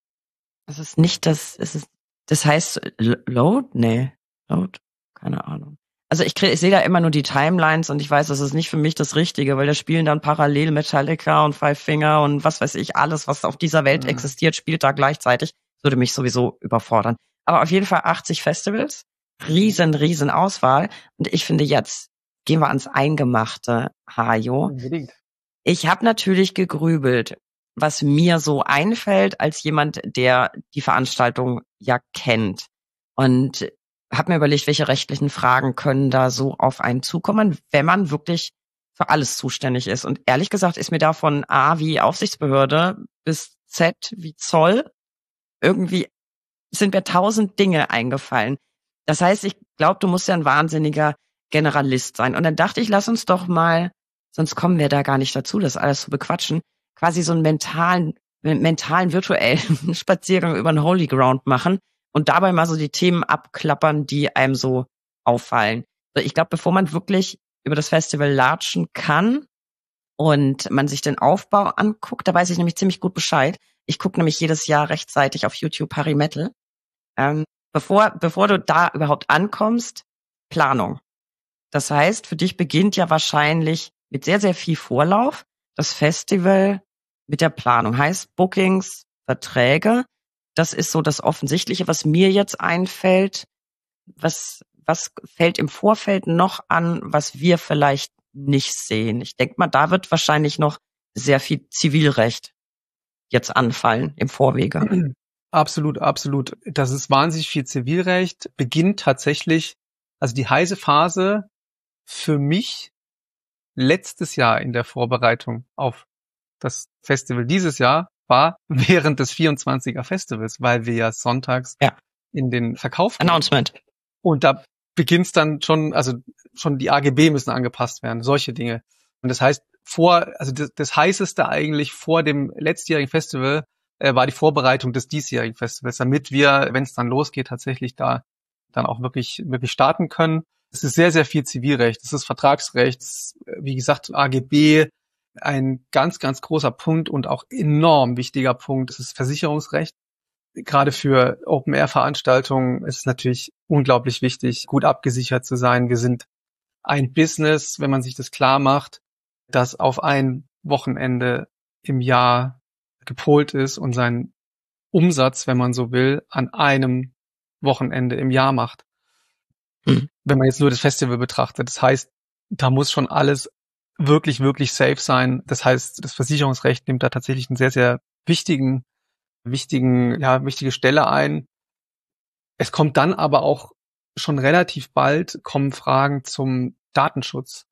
Es ist nicht das... Es ist Das heißt, Load? Nee, Load? Keine Ahnung. Also ich, krieg, ich sehe da immer nur die Timelines und ich weiß, das ist nicht für mich das Richtige, weil da spielen dann parallel Metallica und Five Finger und was weiß ich, alles, was auf dieser Welt mhm. existiert, spielt da gleichzeitig. Das würde mich sowieso überfordern. Aber auf jeden Fall achtzig Festivals, riesen, riesen Auswahl. Und ich finde, jetzt gehen wir ans Eingemachte, Hajo. Unbedingt. Ich habe natürlich gegrübelt, was mir so einfällt als jemand, der die Veranstaltung ja kennt. Und habe mir überlegt, welche rechtlichen Fragen können da so auf einen zukommen, wenn man wirklich für alles zuständig ist. Und ehrlich gesagt ist mir da von A wie Aufsichtsbehörde bis Z wie Zoll irgendwie sind mir tausend Dinge eingefallen. Das heißt, ich glaube, du musst ja ein wahnsinniger Generalist sein. Und dann dachte ich, lass uns doch mal, sonst kommen wir da gar nicht dazu, das alles zu bequatschen, quasi so einen mentalen, mentalen virtuellen Spaziergang über den Holy Ground machen und dabei mal so die Themen abklappern, die einem so auffallen. Ich glaube, bevor man wirklich über das Festival latschen kann und man sich den Aufbau anguckt, da weiß ich nämlich ziemlich gut Bescheid. Ich gucke nämlich jedes Jahr rechtzeitig auf YouTube Harry Metal. Ähm, bevor, bevor du da überhaupt ankommst, Planung. Das heißt, für dich beginnt ja wahrscheinlich mit sehr, sehr viel Vorlauf das Festival mit der Planung. Heißt Bookings, Verträge. Das ist so das Offensichtliche, was mir jetzt einfällt. Was, was fällt im Vorfeld noch an, was wir vielleicht nicht sehen? Ich denke mal, da wird wahrscheinlich noch sehr viel Zivilrecht jetzt anfallen im Vorwege. Absolut, absolut. Das ist wahnsinnig viel Zivilrecht. Beginnt tatsächlich Also die heiße Phase für mich letztes Jahr in der Vorbereitung auf das Festival dieses Jahr war während des vierundzwanziger Festivals, weil wir ja sonntags ja. in den Verkauf gehen. Announcement. Und da beginnt's dann schon, also schon die A G B müssen angepasst werden, solche Dinge. Und das heißt, vor, also das, das heißeste eigentlich vor dem letztjährigen Festival äh, war die Vorbereitung des diesjährigen Festivals, damit wir, wenn es dann losgeht, tatsächlich da dann auch wirklich wirklich starten können. Es ist sehr, sehr viel Zivilrecht, es ist Vertragsrecht, wie gesagt, A G B, ein ganz, ganz großer Punkt und auch enorm wichtiger Punkt, es ist Versicherungsrecht. Gerade für Open-Air-Veranstaltungen ist es natürlich unglaublich wichtig, gut abgesichert zu sein. Wir sind ein Business, wenn man sich das klar macht, das auf ein Wochenende im Jahr gepolt ist und seinen Umsatz, wenn man so will, an einem Wochenende im Jahr macht. Mhm. Wenn man jetzt nur das Festival betrachtet. Das heißt, da muss schon alles wirklich, wirklich safe sein. Das heißt, das Versicherungsrecht nimmt da tatsächlich einen sehr, sehr wichtigen wichtigen, ja, wichtige Stelle ein. Es kommt dann aber auch schon relativ bald kommen Fragen zum Datenschutz,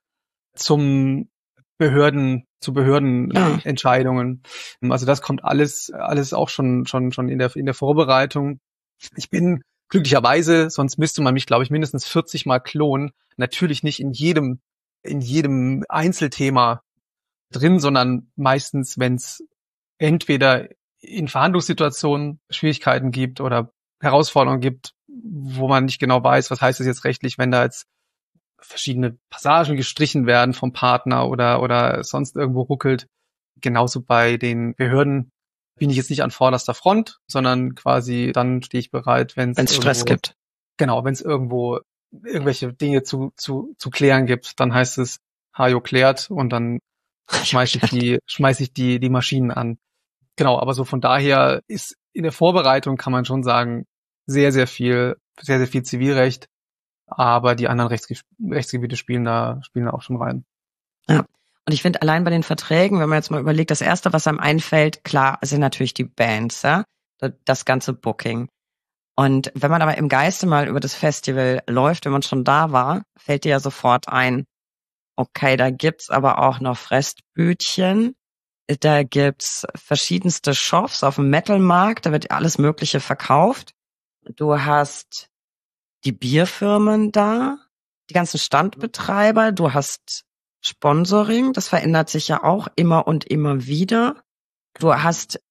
zum Behörden, zu Behördenentscheidungen. Ja. Also das kommt alles, alles auch schon, schon, schon in der, in der Vorbereitung. Ich bin glücklicherweise, sonst müsste man mich, glaube ich, mindestens vierzig Mal klonen. Natürlich nicht in jedem, in jedem Einzelthema drin, sondern meistens, wenn es entweder in Verhandlungssituationen Schwierigkeiten gibt oder Herausforderungen gibt, wo man nicht genau weiß, was heißt das jetzt rechtlich, wenn da jetzt verschiedene Passagen gestrichen werden vom Partner oder oder sonst irgendwo ruckelt. Genauso bei den Behörden bin ich jetzt nicht an vorderster Front, sondern quasi dann stehe ich bereit, wenn es Stress gibt. Genau, wenn es irgendwo irgendwelche Dinge zu zu zu klären gibt, dann heißt es Hajo klärt und dann schmeiß ich die schmeiß ich die die Maschinen an. Genau, aber so von daher ist in der Vorbereitung, kann man schon sagen, sehr, sehr viel, sehr, sehr viel Zivilrecht, aber die anderen Rechtsge- Rechtsgebiete spielen da, spielen da auch schon rein. Ja, und ich finde allein bei den Verträgen, wenn man jetzt mal überlegt, das Erste, was einem einfällt, klar, sind natürlich die Bands, ja, das ganze Booking. Und wenn man aber im Geiste mal über das Festival läuft, wenn man schon da war, fällt dir ja sofort ein, okay, da gibt's aber auch noch Fressbütchen. Da gibt's verschiedenste Shops auf dem Metalmarkt, da wird alles Mögliche verkauft. Du hast die Bierfirmen da, die ganzen Standbetreiber, du hast Sponsoring, das verändert sich ja auch immer und immer wieder. Du hast,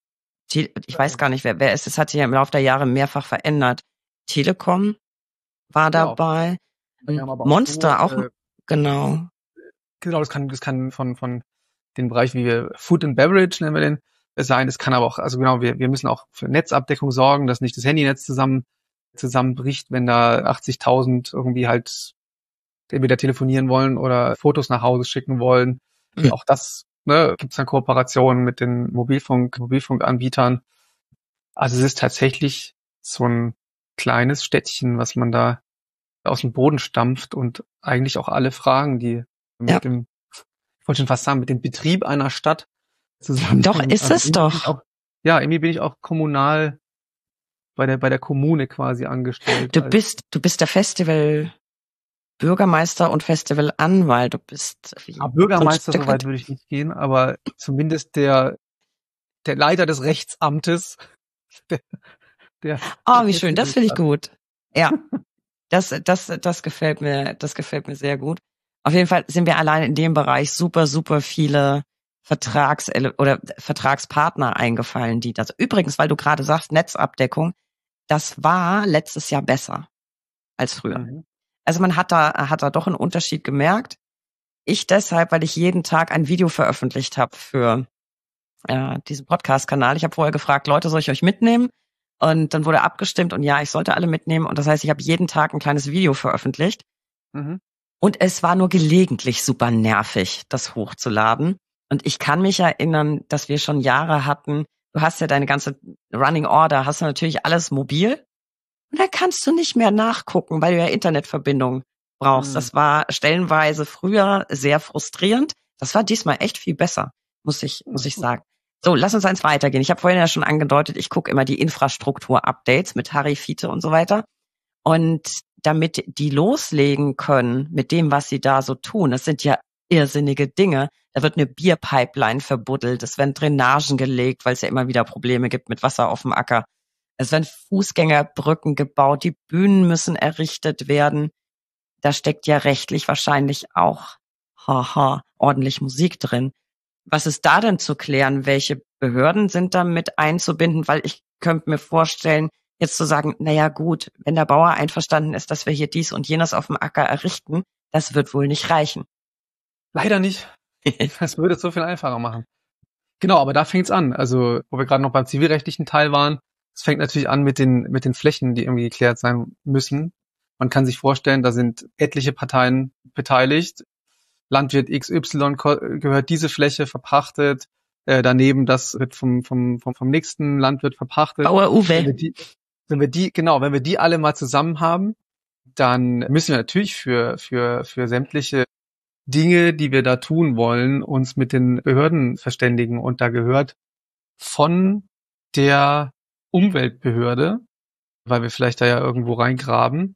ich weiß gar nicht, wer, wer ist, es hat sich ja im Laufe der Jahre mehrfach verändert. Telekom war dabei, ja, Monster so, auch, äh, genau. Genau, das kann, das kann von, von den Bereich, wie wir Food and Beverage nennen wir den, sein. Das kann aber auch, also genau, wir, wir müssen auch für Netzabdeckung sorgen, dass nicht das Handynetz zusammen, zusammenbricht, wenn da achtzigtausend irgendwie halt entweder telefonieren wollen oder Fotos nach Hause schicken wollen. Mhm. Auch das, ne, gibt's dann Kooperationen mit den Mobilfunk, Mobilfunkanbietern. Also es ist tatsächlich so ein kleines Städtchen, was man da aus dem Boden stampft und eigentlich auch alle Fragen, die mit ja. dem, ich wollte schon fast sagen, mit dem Betrieb einer Stadt zusammen. Doch, ist also es doch. Auch, ja, irgendwie bin ich auch kommunal bei der, bei der Kommune quasi angestellt. Du bist, du bist der Festival Bürgermeister und Festivalanwalt. Du bist ja, Bürgermeister, so weit würde ich nicht gehen, aber zumindest der, der Leiter des Rechtsamtes. Der, der, oh, wie schön, das finde ich gut. Ja, das, das, das gefällt mir, das gefällt mir sehr gut. Auf jeden Fall sind wir allein in dem Bereich super, super viele Vertrags- oder Vertragspartner eingefallen, die das, übrigens, weil du gerade sagst, Netzabdeckung, das war letztes Jahr besser als früher. Mhm. Also man hat da, hat da doch einen Unterschied gemerkt. Ich deshalb, weil ich jeden Tag ein Video veröffentlicht habe für äh, diesen Podcast-Kanal. Ich habe vorher gefragt, Leute, soll ich euch mitnehmen? Und dann wurde abgestimmt und ja, ich sollte alle mitnehmen. Und das heißt, ich habe jeden Tag ein kleines Video veröffentlicht. Mhm. Und es war nur gelegentlich super nervig, das hochzuladen. Und ich kann mich erinnern, dass wir schon Jahre hatten, du hast ja deine ganze Running Order, hast du natürlich alles mobil. Und da kannst du nicht mehr nachgucken, weil du ja Internetverbindung brauchst. Mhm. Das war stellenweise früher sehr frustrierend. Das war diesmal echt viel besser, muss ich, muss ich sagen. So, lass uns eins weitergehen. Ich habe vorhin ja schon angedeutet, ich gucke immer die Infrastruktur-Updates mit Harry Fiete und so weiter. Und damit die loslegen können mit dem, was sie da so tun. Das sind ja irrsinnige Dinge. Da wird eine Bierpipeline verbuddelt, es werden Drainagen gelegt, weil es ja immer wieder Probleme gibt mit Wasser auf dem Acker. Es werden Fußgängerbrücken gebaut, die Bühnen müssen errichtet werden. Da steckt ja rechtlich wahrscheinlich auch haha, ordentlich Musik drin. Was ist da denn zu klären? Welche Behörden sind da mit einzubinden? Weil ich könnte mir vorstellen, jetzt zu sagen, naja gut, wenn der Bauer einverstanden ist, dass wir hier dies und jenes auf dem Acker errichten, das wird wohl nicht reichen. Leider nicht. Das würde es so viel einfacher machen. Genau, aber da fängt's an. Also, wo wir gerade noch beim zivilrechtlichen Teil waren, es fängt natürlich an mit den mit den Flächen, die irgendwie geklärt sein müssen. Man kann sich vorstellen, da sind etliche Parteien beteiligt. Landwirt X Y gehört diese Fläche verpachtet. Äh, daneben, das wird vom vom vom vom nächsten Landwirt verpachtet. Bauer Uwe. Wenn wir die, wenn wir die genau, wenn wir die alle mal zusammen haben, dann müssen wir natürlich für für für sämtliche Dinge, die wir da tun wollen, uns mit den Behörden verständigen. Und da gehört von der Umweltbehörde, weil wir vielleicht da ja irgendwo reingraben,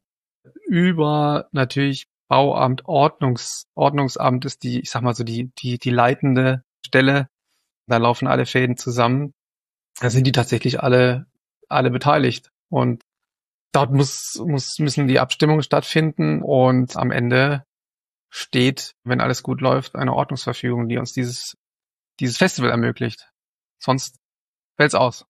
über natürlich Bauamt, Ordnungs, Ordnungsamt ist die, ich sag mal so die, die, die leitende Stelle. Da laufen alle Fäden zusammen. Da sind die tatsächlich alle, alle beteiligt. Und dort muss, muss, müssen die Abstimmungen stattfinden und am Ende steht, wenn alles gut läuft, eine Ordnungsverfügung, die uns dieses, dieses Festival ermöglicht. Sonst fällt's aus.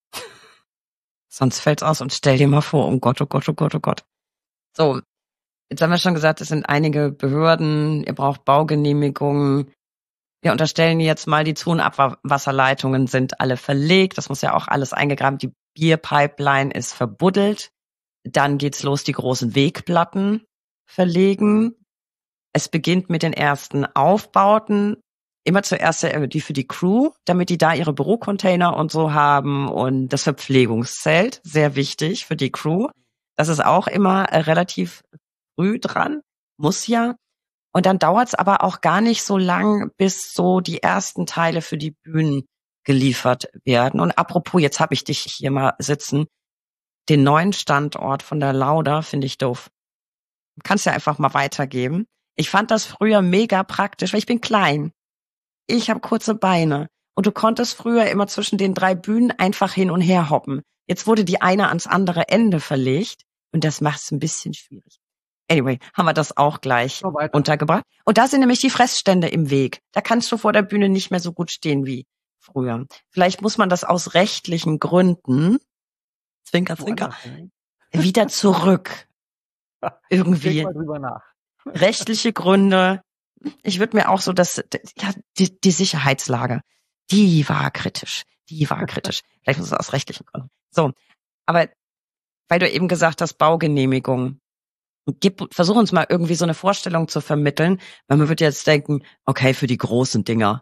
Sonst fällt's aus und stell dir mal vor, oh Gott, oh Gott, oh Gott, oh Gott. So, jetzt haben wir schon gesagt, es sind einige Behörden, ihr braucht Baugenehmigungen. Wir unterstellen jetzt mal, die Zu- und Abwasserleitungen sind alle verlegt. Das muss ja auch alles eingegraben. Die Bierpipeline ist verbuddelt. Dann geht's los, die großen Wegplatten verlegen. Es beginnt mit den ersten Aufbauten. Immer zuerst die für die Crew, damit die da ihre Bürocontainer und so haben und das Verpflegungszelt, sehr wichtig für die Crew. Das ist auch immer relativ früh dran, muss ja. Und dann dauert's aber auch gar nicht so lang, bis so die ersten Teile für die Bühnen geliefert werden. Und apropos, jetzt habe ich dich hier mal sitzen, den neuen Standort von der Lauda finde ich doof. Kannst ja einfach mal weitergeben. Ich fand das früher mega praktisch, weil ich bin klein. Ich habe kurze Beine. Und du konntest früher immer zwischen den drei Bühnen einfach hin und her hoppen. Jetzt wurde die eine ans andere Ende verlegt. Und das macht es ein bisschen schwierig. Anyway, haben wir das auch gleich so untergebracht. Und da sind nämlich die Fressstände im Weg. Da kannst du vor der Bühne nicht mehr so gut stehen wie früher. Vielleicht muss man das aus rechtlichen Gründen, Zwinker, Zwinker, wieder zurück. Irgendwie. Denk mal drüber nach. Rechtliche Gründe. Ich würde mir auch so, dass ja die, die Sicherheitslage, die war kritisch, die war kritisch. Vielleicht muss es aus rechtlichen Gründen. So, aber weil du eben gesagt hast, Baugenehmigung, gib, versuch uns mal irgendwie so eine Vorstellung zu vermitteln, weil man wird jetzt denken, okay, für die großen Dinger.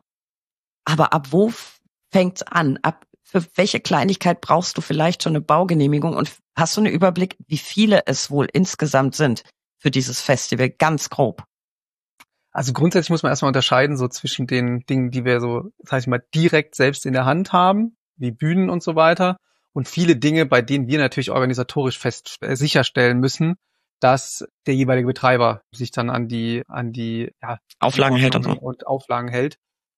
Aber ab wo fängt's an? Ab für welche Kleinigkeit brauchst du vielleicht schon eine Baugenehmigung? Und hast du einen Überblick, wie viele es wohl insgesamt sind für dieses Festival? Ganz grob. Also grundsätzlich muss man erstmal unterscheiden so zwischen den Dingen, die wir so, sag ich mal, direkt selbst in der Hand haben, wie Bühnen und so weiter, und viele Dinge, bei denen wir natürlich organisatorisch fest äh, sicherstellen müssen, dass der jeweilige Betreiber sich dann an die an die ja, Auflagen hält und so. Und Auflagen hält.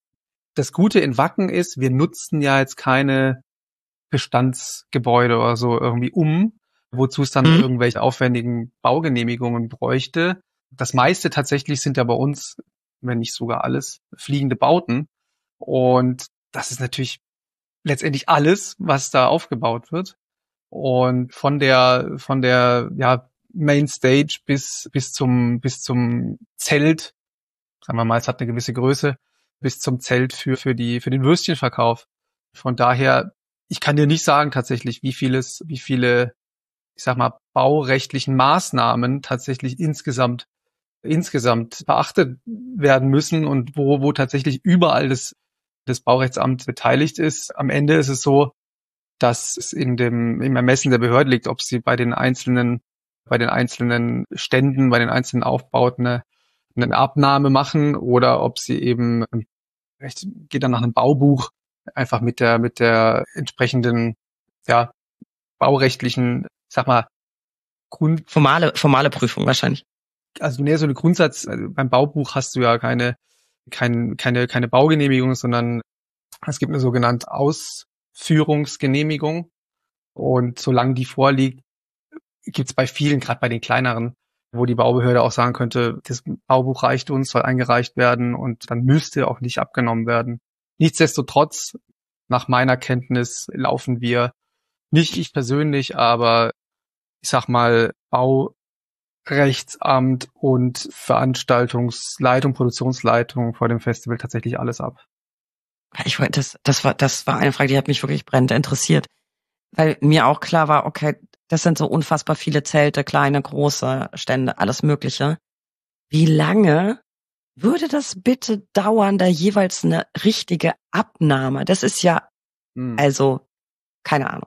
Das Gute in Wacken ist, wir nutzen ja jetzt keine Bestandsgebäude oder so irgendwie um, wozu es dann mhm. irgendwelche aufwendigen Baugenehmigungen bräuchte. Das meiste tatsächlich sind ja bei uns, wenn nicht sogar alles, fliegende Bauten. Und das ist natürlich letztendlich alles, was da aufgebaut wird. Und von der, von der, ja, Main Stage bis, bis zum, bis zum Zelt, sagen wir mal, es hat eine gewisse Größe, bis zum Zelt für, für die, für den Würstchenverkauf. Von daher, ich kann dir nicht sagen tatsächlich, wie vieles, wie viele, ich sag mal, baurechtlichen Maßnahmen tatsächlich insgesamt insgesamt beachtet werden müssen und wo, wo tatsächlich überall das, das Baurechtsamt beteiligt ist. Am Ende ist es so, dass es in dem, im Ermessen der Behörde liegt, ob sie bei den einzelnen, bei den einzelnen Ständen, bei den einzelnen Aufbauten eine, eine Abnahme machen oder ob sie eben, vielleicht geht dann nach einem Baubuch einfach mit der, mit der entsprechenden, ja, baurechtlichen, ich sag mal, Grund formale formale Prüfung wahrscheinlich. Also nee, so eine Grundsatz, also beim Baubuch hast du ja keine kein, keine keine Baugenehmigung, sondern es gibt eine sogenannte Ausführungsgenehmigung und solange die vorliegt, gibt es bei vielen, gerade bei den kleineren, wo die Baubehörde auch sagen könnte, das Baubuch reicht uns, soll eingereicht werden und dann müsste auch nicht abgenommen werden. Nichtsdestotrotz, nach meiner Kenntnis, laufen wir, nicht ich persönlich, aber ich sag mal, Baurechtsamt und Veranstaltungsleitung, Produktionsleitung vor dem Festival tatsächlich alles ab. Ich wollte, das, das war, das war eine Frage, die hat mich wirklich brennend interessiert. Weil mir auch klar war, okay, das sind so unfassbar viele Zelte, kleine, große Stände, alles Mögliche. Wie lange würde das bitte dauern, da jeweils eine richtige Abnahme? Das ist ja, hm. also, keine Ahnung.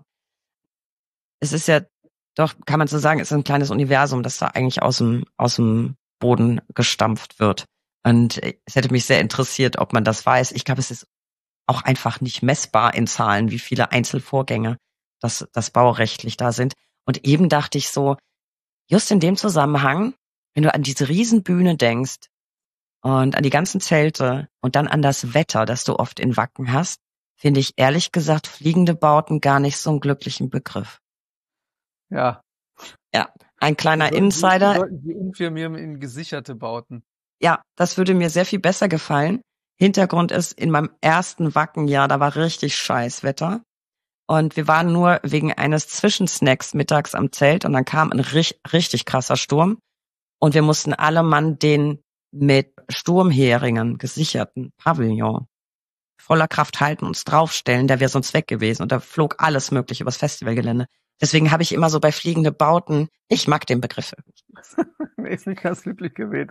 Es ist ja, doch, kann man so sagen, es ist ein kleines Universum, das da eigentlich aus dem, aus dem Boden gestampft wird. Und es hätte mich sehr interessiert, ob man das weiß. Ich glaube, es ist auch einfach nicht messbar in Zahlen, wie viele Einzelvorgänge das, das baurechtlich da sind. Und eben dachte ich so, just in dem Zusammenhang, wenn du an diese Riesenbühne denkst und an die ganzen Zelte und dann an das Wetter, das du oft in Wacken hast, finde ich ehrlich gesagt fliegende Bauten gar nicht so einen glücklichen Begriff. Ja. Ja, ein kleiner sollten Insider. Sie, sollten Sie umfirmieren in gesicherte Bauten. Ja, das würde mir sehr viel besser gefallen. Hintergrund ist, in meinem ersten Wackenjahr, da war richtig Scheißwetter. Und wir waren nur wegen eines Zwischensnacks mittags am Zelt und dann kam ein richtig, richtig krasser Sturm. Und wir mussten alle Mann den mit Sturmheringen gesicherten Pavillon voller Kraft halten, uns draufstellen, der wäre sonst weg gewesen. Und da flog alles mögliche übers Festivalgelände. Deswegen habe ich immer so bei fliegende Bauten, ich mag den Begriff nicht. Nee, ist nicht ganz glücklich gewählt.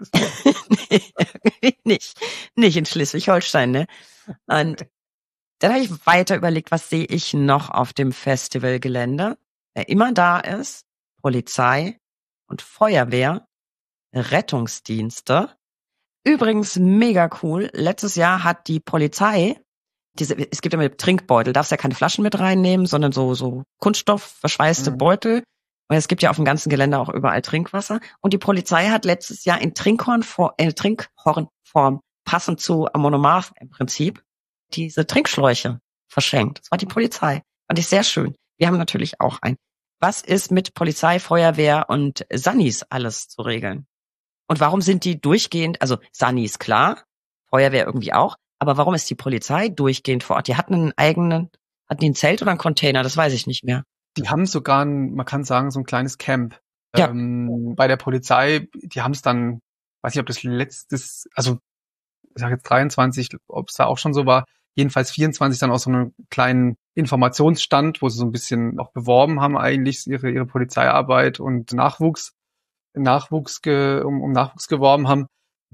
Nee, nicht. Nicht in Schleswig-Holstein, ne? Und dann habe ich weiter überlegt, was sehe ich noch auf dem Festivalgelände? Wer immer da ist, Polizei und Feuerwehr, Rettungsdienste. Übrigens mega cool. Letztes Jahr hat die Polizei, diese, es gibt ja mit Trinkbeutel, darfst ja keine Flaschen mit reinnehmen, sondern so, so Kunststoff, verschweißte mhm. Beutel. Und es gibt ja auf dem ganzen Gelände auch überall Trinkwasser. Und die Polizei hat letztes Jahr in Trinkhornform, äh, Trinkhornform, passend zu Monomarth im Prinzip, diese Trinkschläuche verschenkt. Das war die Polizei. Fand ich sehr schön. Wir haben natürlich auch einen. Was ist mit Polizei, Feuerwehr und Sannis alles zu regeln? Und warum sind die durchgehend, also Sannis klar, Feuerwehr irgendwie auch, aber warum ist die Polizei durchgehend vor Ort? Die hatten einen eigenen, hatten die ein Zelt oder einen Container? Das weiß ich nicht mehr. Die haben sogar, ein, man kann sagen, so ein kleines Camp. Ja. Ähm, bei der Polizei, die haben es dann, weiß nicht, ob das letztes, also ich sage jetzt dreiundzwanzig, ob es da auch schon so war, jedenfalls vierundzwanzig dann auch so einen kleinen Informationsstand, wo sie so ein bisschen auch beworben haben eigentlich ihre ihre Polizeiarbeit und Nachwuchs, Nachwuchs ge, um, um Nachwuchs geworben haben.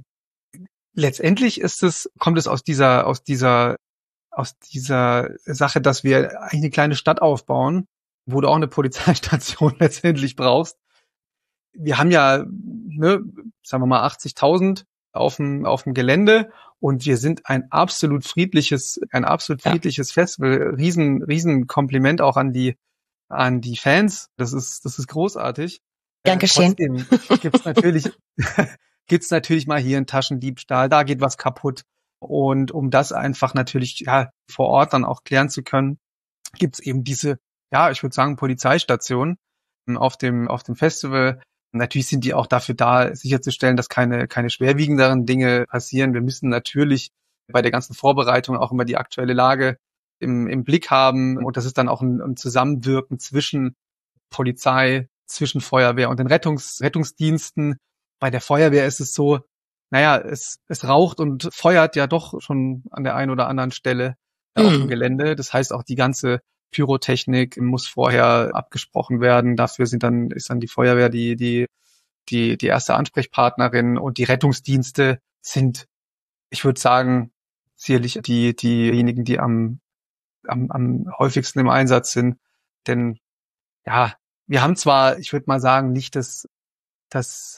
Letztendlich ist es, kommt es aus dieser, aus dieser, aus dieser Sache, dass wir eigentlich eine kleine Stadt aufbauen, wo du auch eine Polizeistation letztendlich brauchst. Wir haben ja, ne, sagen wir mal achtzigtausend auf dem, auf dem Gelände und wir sind ein absolut friedliches, ein absolut friedliches ja. Festival. Riesen, riesen Kompliment auch an die, an die Fans. Das ist, das ist großartig. Dankeschön. Äh, trotzdem gibt's natürlich, gibt's natürlich mal hier einen Taschendiebstahl, da geht was kaputt. Und um das einfach natürlich, ja, vor Ort dann auch klären zu können, gibt's eben diese, ja, ich würde sagen, Polizeistation auf dem, auf dem Festival. Natürlich sind die auch dafür da, sicherzustellen, dass keine, keine schwerwiegenderen Dinge passieren. Wir müssen natürlich bei der ganzen Vorbereitung auch immer die aktuelle Lage im, im Blick haben. Und das ist dann auch ein, ein Zusammenwirken zwischen Polizei, zwischen Feuerwehr und den Rettungs, Rettungsdiensten. Bei der Feuerwehr ist es so, naja, es, es raucht und feuert ja doch schon an der einen oder anderen Stelle mhm. auf dem Gelände. Das heißt, auch die ganze Pyrotechnik muss vorher abgesprochen werden. Dafür sind dann, ist dann die Feuerwehr die, die, die, die erste Ansprechpartnerin und die Rettungsdienste sind, ich würde sagen, sicherlich die, diejenigen, die am, am, am häufigsten im Einsatz sind. Denn, ja, wir haben zwar, ich würde mal sagen, nicht das, das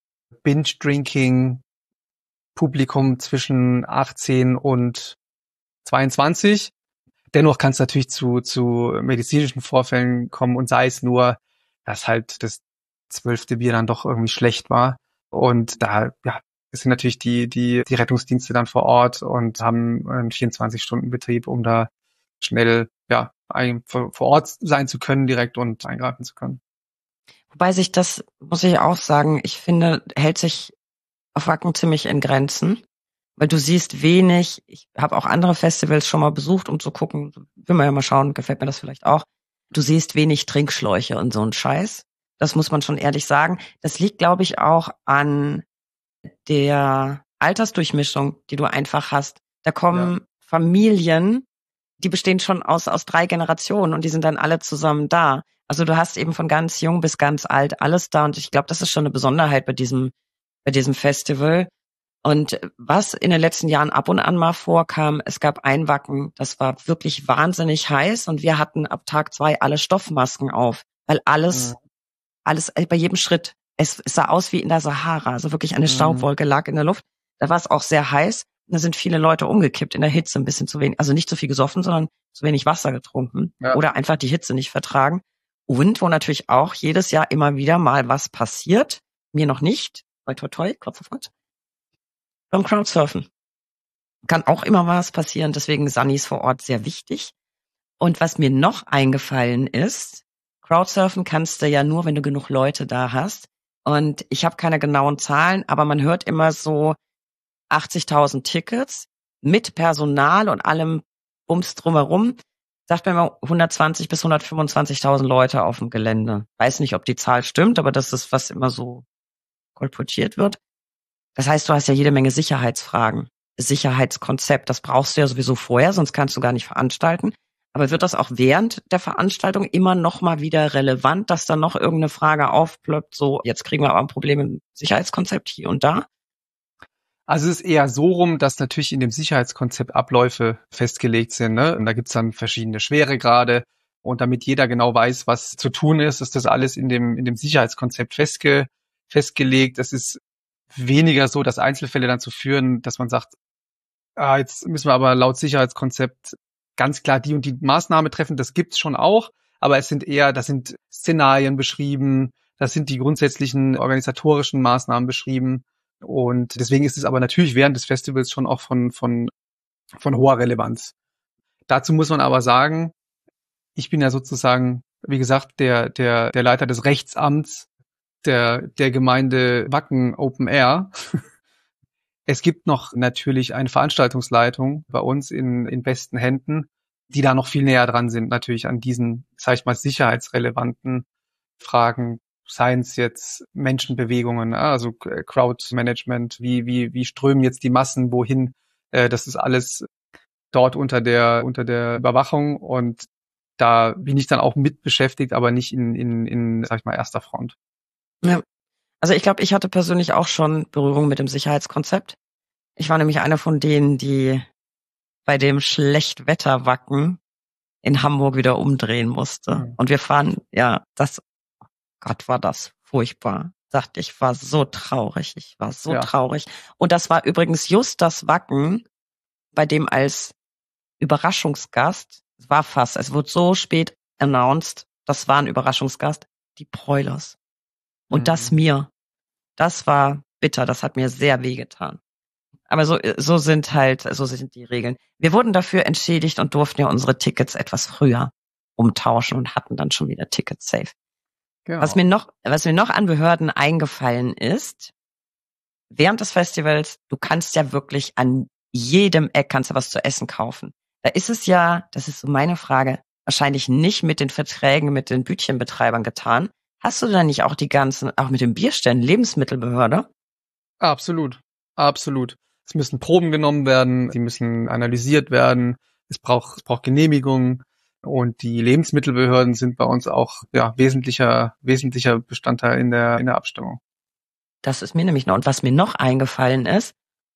Binge-Drinking-Publikum zwischen achtzehn und zweiundzwanzig. Dennoch kann es natürlich zu, zu medizinischen Vorfällen kommen und sei es nur, dass halt das, zwölfte Bier dann doch irgendwie schlecht war. Und da, ja, es sind natürlich die, die, die Rettungsdienste dann vor Ort und haben einen vierundzwanzig-Stunden-Betrieb, um da schnell, ja, ein, vor, vor Ort sein zu können direkt und eingreifen zu können. Wobei sich das, muss ich auch sagen, ich finde, hält sich auf Wacken ziemlich in Grenzen, weil du siehst wenig, ich habe auch andere Festivals schon mal besucht, um zu gucken, will man ja mal schauen, gefällt mir das vielleicht auch. Du siehst wenig Trinkschläuche und so ein Scheiß. Das muss man schon ehrlich sagen. Das liegt, glaube ich, auch an der Altersdurchmischung, die du einfach hast. Da kommen ja. Familien, die bestehen schon aus aus drei Generationen und die sind dann alle zusammen da. Also du hast eben von ganz jung bis ganz alt alles da und ich glaube, das ist schon eine Besonderheit bei diesem bei diesem Festival. Und was in den letzten Jahren ab und an mal vorkam, es gab ein Wacken, das war wirklich wahnsinnig heiß und wir hatten ab Tag zwei alle Stoffmasken auf, weil alles, mhm. alles bei jedem Schritt, es, es sah aus wie in der Sahara, also wirklich eine mhm. Staubwolke lag in der Luft. Da war es auch sehr heiß. Da sind viele Leute umgekippt in der Hitze, ein bisschen zu wenig, also nicht zu viel gesoffen, sondern zu wenig Wasser getrunken ja. oder einfach die Hitze nicht vertragen. Und wo natürlich auch jedes Jahr immer wieder mal was passiert, mir noch nicht, toi toi toi, Klopf auf Holz, beim Crowdsurfen. Kann auch immer was passieren, deswegen Sunnies vor Ort sehr wichtig. Und was mir noch eingefallen ist, Crowdsurfen kannst du ja nur, wenn du genug Leute da hast. Und ich habe keine genauen Zahlen, aber man hört immer so achtzigtausend Tickets mit Personal und allem Bums drumherum. Sagt man immer hundertzwanzig bis hundertfünfundzwanzigtausend Leute auf dem Gelände. Weiß nicht, ob die Zahl stimmt, aber das ist, was immer so kolportiert wird. Das heißt, du hast ja jede Menge Sicherheitsfragen. Sicherheitskonzept, das brauchst du ja sowieso vorher, sonst kannst du gar nicht veranstalten. Aber wird das auch während der Veranstaltung immer noch mal wieder relevant, dass da noch irgendeine Frage aufploppt, so jetzt kriegen wir aber ein Problem im Sicherheitskonzept hier und da? Also es ist eher so rum, dass natürlich in dem Sicherheitskonzept Abläufe festgelegt sind, ne? Und da gibt's dann verschiedene Schweregrade. Und damit jeder genau weiß, was zu tun ist, ist das alles in dem in dem Sicherheitskonzept festge, festgelegt. Das ist weniger so, dass Einzelfälle dann zu führen, dass man sagt, ah, jetzt müssen wir aber laut Sicherheitskonzept ganz klar die und die Maßnahme treffen. Das gibt's schon auch, aber es sind eher, das sind Szenarien beschrieben, das sind die grundsätzlichen organisatorischen Maßnahmen beschrieben. Und deswegen ist es aber natürlich während des Festivals schon auch von von von hoher Relevanz. Dazu muss man aber sagen, ich bin ja sozusagen, wie gesagt, der der der Leiter des Rechtsamts der der Gemeinde Wacken Open Air. Es gibt noch natürlich eine Veranstaltungsleitung bei uns in in besten Händen, die da noch viel näher dran sind, natürlich an diesen, sag ich mal, sicherheitsrelevanten Fragen. Seien es jetzt Menschenbewegungen, also Crowdmanagement, wie wie wie strömen jetzt die Massen wohin? Das ist alles dort unter der unter der Überwachung und da bin ich dann auch mit beschäftigt, aber nicht in in in sag ich mal erster Front. Ja, also ich glaube, ich hatte persönlich auch schon Berührung mit dem Sicherheitskonzept. Ich war nämlich eine von denen, die bei dem Schlechtwetterwacken in Hamburg wieder umdrehen musste. Mhm. Und wir fahren, ja, das Gott, war das furchtbar. Sagte, ich war so traurig. Ich war so ja. traurig. Und das war übrigens just das Wacken, bei dem als Überraschungsgast, es war fast, es wurde so spät announced, das war ein Überraschungsgast, die Broilers. Und mhm. das mir. Das war bitter, das hat mir sehr wehgetan. Aber so, so sind halt, so sind die Regeln. Wir wurden dafür entschädigt und durften ja unsere Tickets etwas früher umtauschen und hatten dann schon wieder Tickets safe. Genau. Was mir noch, was mir noch an Behörden eingefallen ist, während des Festivals, du kannst ja wirklich an jedem Eck kannst du was zu essen kaufen. Da ist es ja, das ist so meine Frage, wahrscheinlich nicht mit den Verträgen mit den Bütchenbetreibern getan. Hast du da nicht auch die ganzen, auch mit den Bierständen, Lebensmittelbehörde? Absolut, absolut. Es müssen Proben genommen werden, sie müssen analysiert werden, es braucht, es braucht Genehmigungen. Und die Lebensmittelbehörden sind bei uns auch ja wesentlicher wesentlicher Bestandteil in der in der Abstimmung. Das ist mir nämlich noch. Und was mir noch eingefallen ist,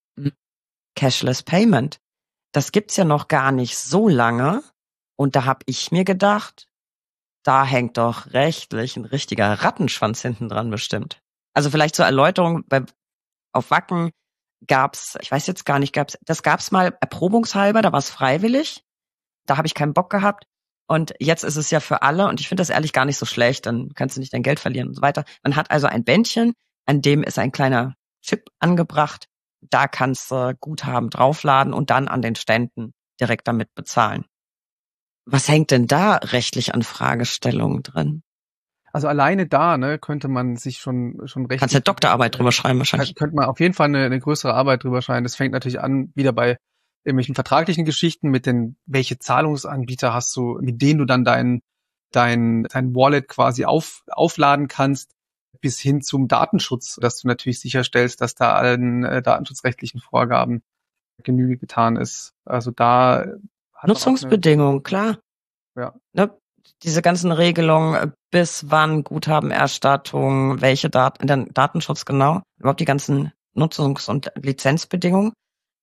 Cashless Payment. Das gibt's ja noch gar nicht so lange. Und da habe ich mir gedacht, da hängt doch rechtlich ein richtiger Rattenschwanz hinten dran bestimmt. Also vielleicht zur Erläuterung, bei, auf Wacken gab's, ich weiß jetzt gar nicht, gab's, das gab's mal erprobungshalber, da war es freiwillig. Da habe ich keinen Bock gehabt. Und jetzt ist es ja für alle, und ich finde das ehrlich gar nicht so schlecht, dann kannst du nicht dein Geld verlieren und so weiter. Man hat also ein Bändchen, an dem ist ein kleiner Chip angebracht. Da kannst du Guthaben draufladen und dann an den Ständen direkt damit bezahlen. Was hängt denn da rechtlich an Fragestellungen drin? Also alleine da, ne, könnte man sich schon schon rechtlich... Kannst ja Doktorarbeit drüber schreiben wahrscheinlich. Könnte man auf jeden Fall eine, eine größere Arbeit drüber schreiben. Das fängt natürlich an, wieder bei irgendwelchen vertraglichen Geschichten mit den, welche Zahlungsanbieter hast du, mit denen du dann dein, dein, dein Wallet quasi auf, aufladen kannst, bis hin zum Datenschutz, dass du natürlich sicherstellst, dass da allen äh, datenschutzrechtlichen Vorgaben Genüge getan ist. Also da hat Nutzungsbedingungen, klar. Ja. Ne? Diese ganzen Regelungen, bis wann Guthabenerstattung, welche Daten, dann Datenschutz genau, überhaupt die ganzen Nutzungs- und Lizenzbedingungen.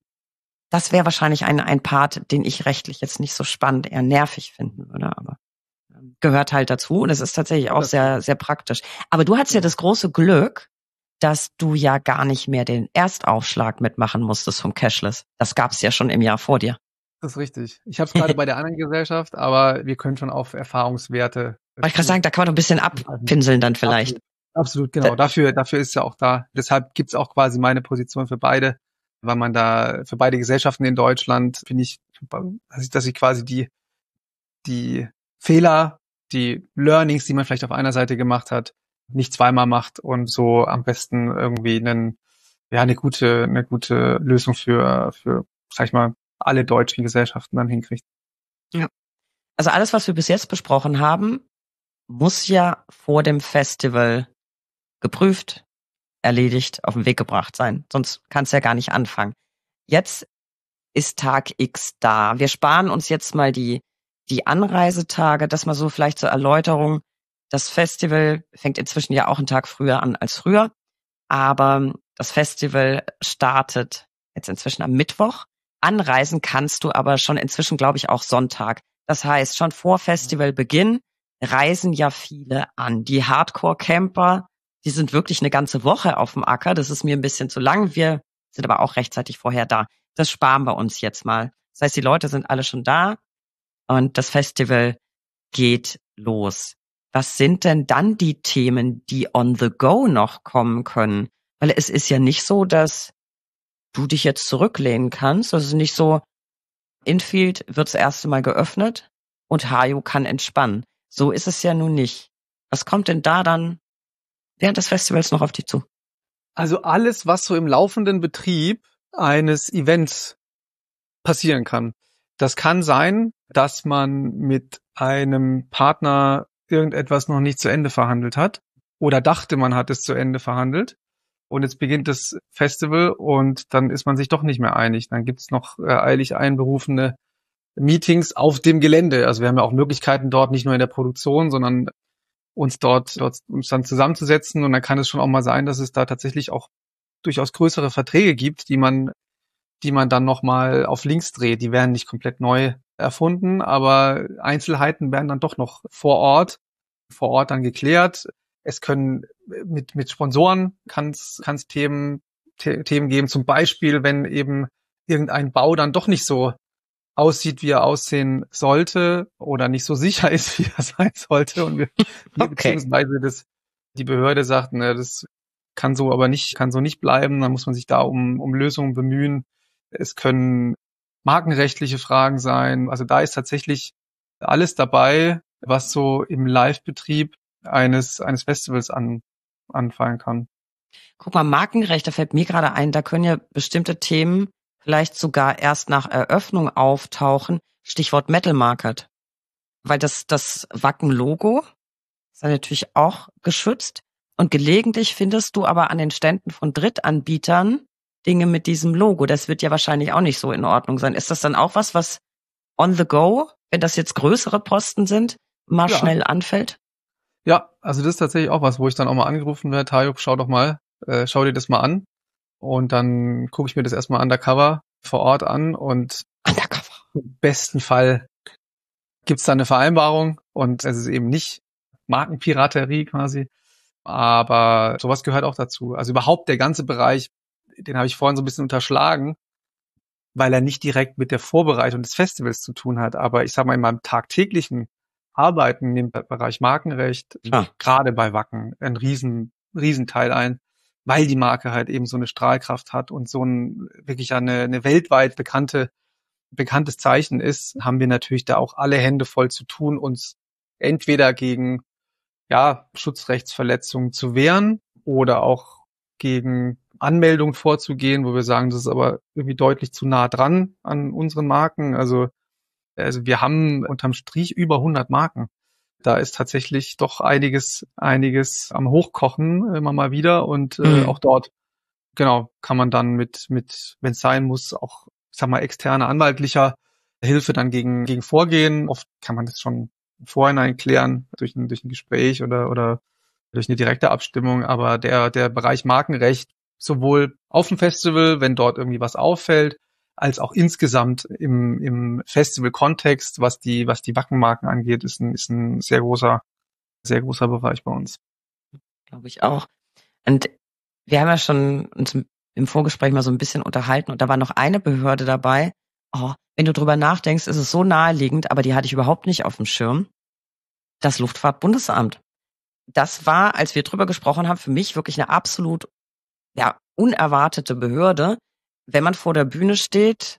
Das wäre wahrscheinlich ein, ein Part, den ich rechtlich jetzt nicht so spannend, eher nervig finden würde, aber gehört halt dazu und es ist tatsächlich auch sehr, sehr praktisch. Aber du hattest ja das große Glück, dass du ja gar nicht mehr den Erstaufschlag mitmachen musstest vom Cashless. Das gab's ja schon im Jahr vor dir. Das ist richtig. Ich habe es gerade bei der anderen Gesellschaft, aber wir können schon auf Erfahrungswerte. Wollte ich gerade sagen, da kann man doch ein bisschen abpinseln dann vielleicht. Absolut, absolut genau. Dafür, dafür ist ja auch da. Deshalb gibt's auch quasi meine Position für beide, weil man da für beide Gesellschaften in Deutschland, finde ich, dass ich, dass ich quasi die, die Fehler, die Learnings, die man vielleicht auf einer Seite gemacht hat, nicht zweimal macht und so am besten irgendwie einen, ja, eine gute, eine gute Lösung für, für, sag ich mal, alle deutschen Gesellschaften dann hinkriegt. Ja. Also alles, was wir bis jetzt besprochen haben, muss ja vor dem Festival geprüft, erledigt, auf den Weg gebracht sein. Sonst kannst du ja gar nicht anfangen. Jetzt ist Tag X da. Wir sparen uns jetzt mal die, die Anreisetage, das mal so vielleicht zur Erläuterung. Das Festival fängt inzwischen ja auch einen Tag früher an als früher. Aber das Festival startet jetzt inzwischen am Mittwoch. Anreisen kannst du aber schon inzwischen, glaube ich, auch Sonntag. Das heißt, schon vor Festivalbeginn reisen ja viele an. Die Hardcore-Camper, die sind wirklich eine ganze Woche auf dem Acker. Das ist mir ein bisschen zu lang. Wir sind aber auch rechtzeitig vorher da. Das sparen wir uns jetzt mal. Das heißt, die Leute sind alle schon da und das Festival geht los. Was sind denn dann die Themen, die on the go noch kommen können? Weil es ist ja nicht so, dass du dich jetzt zurücklehnen kannst. Das ist nicht so, Infield wird das erste Mal geöffnet und Hajo kann entspannen. So ist es ja nun nicht. Was kommt denn da dann während des Festivals noch auf dich zu? Also alles, was so im laufenden Betrieb eines Events passieren kann. Das kann sein, dass man mit einem Partner irgendetwas noch nicht zu Ende verhandelt hat oder dachte, man hat es zu Ende verhandelt. Und jetzt beginnt das Festival und dann ist man sich doch nicht mehr einig. Dann gibt's noch äh, eilig einberufene Meetings auf dem Gelände. Also wir haben ja auch Möglichkeiten dort, nicht nur in der Produktion, sondern uns dort, dort uns dann zusammenzusetzen. Und dann kann es schon auch mal sein, dass es da tatsächlich auch durchaus größere Verträge gibt, die man, die man dann nochmal auf links dreht. Die werden nicht komplett neu erfunden, aber Einzelheiten werden dann doch noch vor Ort, vor Ort dann geklärt. Es können mit mit Sponsoren kann es kann es Themen The- Themen geben, zum Beispiel, wenn eben irgendein Bau dann doch nicht so aussieht, wie er aussehen sollte oder nicht so sicher ist, wie er sein sollte und wir, wir Okay. beziehungsweise das die Behörde sagt, ne, das kann so aber nicht kann so nicht bleiben, dann muss man sich da um um Lösungen bemühen. Es können markenrechtliche Fragen sein, also da ist tatsächlich alles dabei, was so im Live-Betrieb eines eines Festivals an, anfallen kann. Guck mal, Markenrecht, da fällt mir gerade ein, da können ja bestimmte Themen vielleicht sogar erst nach Eröffnung auftauchen. Stichwort Metal Market. Weil das, das Wacken-Logo ist ja natürlich auch geschützt. Und gelegentlich findest du aber an den Ständen von Drittanbietern Dinge mit diesem Logo. Das wird ja wahrscheinlich auch nicht so in Ordnung sein. Ist das dann auch was, was on the go, wenn das jetzt größere Posten sind, mal Ja. schnell anfällt? Ja, also das ist tatsächlich auch was, wo ich dann auch mal angerufen werde, Tayo, schau doch mal, äh, schau dir das mal an. Und dann gucke ich mir das erstmal undercover vor Ort an und Undercover. im besten Fall gibt's da eine Vereinbarung und es ist eben nicht Markenpiraterie quasi. Aber sowas gehört auch dazu. Also überhaupt der ganze Bereich, den habe ich vorhin so ein bisschen unterschlagen. weil er nicht direkt mit der Vorbereitung des Festivals zu tun hat. Aber ich sag mal, in meinem tagtäglichen Arbeiten im Bereich Markenrecht, ah. gerade bei Wacken, ein riesen, riesen Teil ein, weil die Marke halt eben so eine Strahlkraft hat und so ein wirklich eine, eine weltweit bekannte, bekanntes Zeichen ist, haben wir natürlich da auch alle Hände voll zu tun, uns entweder gegen ja, Schutzrechtsverletzungen zu wehren oder auch gegen Anmeldungen vorzugehen, wo wir sagen, das ist aber irgendwie deutlich zu nah dran an unseren Marken. Also, also wir haben unterm Strich über hundert Marken. Da ist tatsächlich doch einiges, einiges am Hochkochen immer mal wieder und äh, Mhm. auch dort, genau, kann man dann mit, mit, wenn es sein muss, auch, ich sag mal, externe anwaltlicher Hilfe dann gegen, gegen vorgehen. Oft kann man das schon im Vorhinein klären durch ein, durch ein Gespräch oder, oder durch eine direkte Abstimmung. Aber der, der Bereich Markenrecht, sowohl auf dem Festival, wenn dort irgendwie was auffällt, als auch insgesamt im, im Festival-Kontext, was die, was die Wackenmarken angeht, ist ein, ist ein sehr großer, sehr großer Bereich bei uns. Glaube ich auch. Und wir haben ja schon uns im Vorgespräch mal so ein bisschen unterhalten und da war noch eine Behörde dabei. Oh, wenn du drüber nachdenkst, ist es so naheliegend, aber die hatte ich überhaupt nicht auf dem Schirm. Das Luftfahrtbundesamt. Das war, als wir drüber gesprochen haben, für mich wirklich eine absolut, ja, unerwartete Behörde. Wenn man vor der Bühne steht,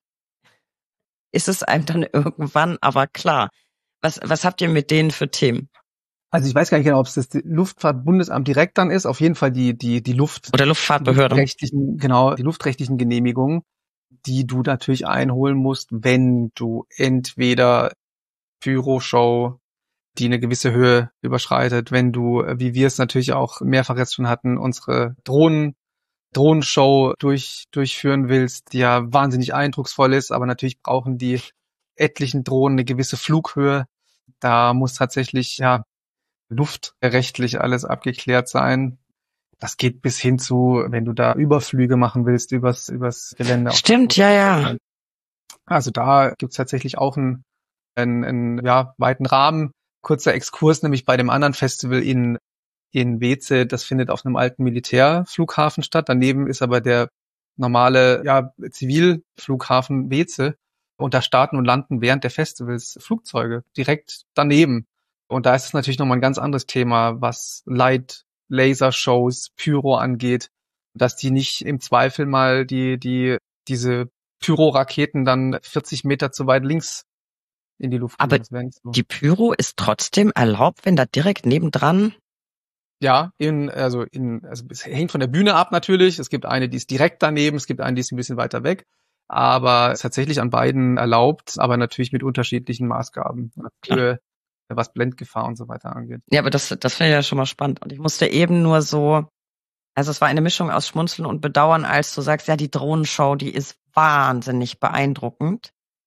ist es einem dann irgendwann aber klar. Was, was habt ihr mit denen für Themen? Also ich weiß gar nicht genau, ob es das Luftfahrtbundesamt direkt dann ist. Auf jeden Fall die die die Luft oder Luftfahrtbehörde. Luftrechtlichen, genau, die luftrechtlichen Genehmigungen, die du natürlich einholen musst, wenn du entweder Pyroshow, die eine gewisse Höhe überschreitet, wenn du, wie wir es natürlich auch mehrfach jetzt schon hatten, unsere Drohnen Drohnenshow durch durchführen willst, die ja wahnsinnig eindrucksvoll ist, aber natürlich brauchen die etlichen Drohnen eine gewisse Flughöhe. Da muss tatsächlich ja luftrechtlich alles abgeklärt sein. Das geht bis hin zu, wenn du da Überflüge machen willst übers übers Gelände. Stimmt, ja, ja. Also da gibt's tatsächlich auch einen, einen, einen ja, weiten Rahmen. Kurzer Exkurs, nämlich bei dem anderen Festival in in Weeze, das findet auf einem alten Militärflughafen statt. Daneben ist aber der normale ja, Zivilflughafen Weeze. Und da starten und landen während der Festivals Flugzeuge direkt daneben. Und da ist es natürlich nochmal ein ganz anderes Thema, was Light, Lasershows, Pyro angeht, dass die nicht im Zweifel mal die, die, diese Pyro-Raketen dann vierzig Meter zu weit links in die Luft Aber fliegen. So. Die Pyro ist trotzdem erlaubt, wenn da direkt nebendran? Ja, in, also in, also es hängt von der Bühne ab natürlich. Es gibt eine, die ist direkt daneben, es gibt eine, die ist ein bisschen weiter weg. Aber es ist tatsächlich an beiden erlaubt, aber natürlich mit unterschiedlichen Maßgaben. Für, was Blendgefahr und so weiter angeht. Ja, aber das, das finde ich ja schon mal spannend. Und ich musste eben nur so, also es war eine Mischung aus Schmunzeln und Bedauern, als du sagst, ja, die Drohnenshow, die ist wahnsinnig beeindruckend.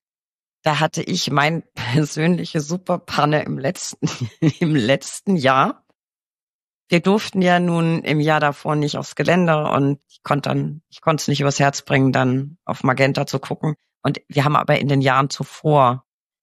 Da hatte ich mein persönliche Superpanne im letzten, im letzten Jahr. Wir durften ja nun im Jahr davor nicht aufs Gelände und ich konnte dann, ich konnte es nicht übers Herz bringen, dann auf Magenta zu gucken. Und wir haben aber in den Jahren zuvor,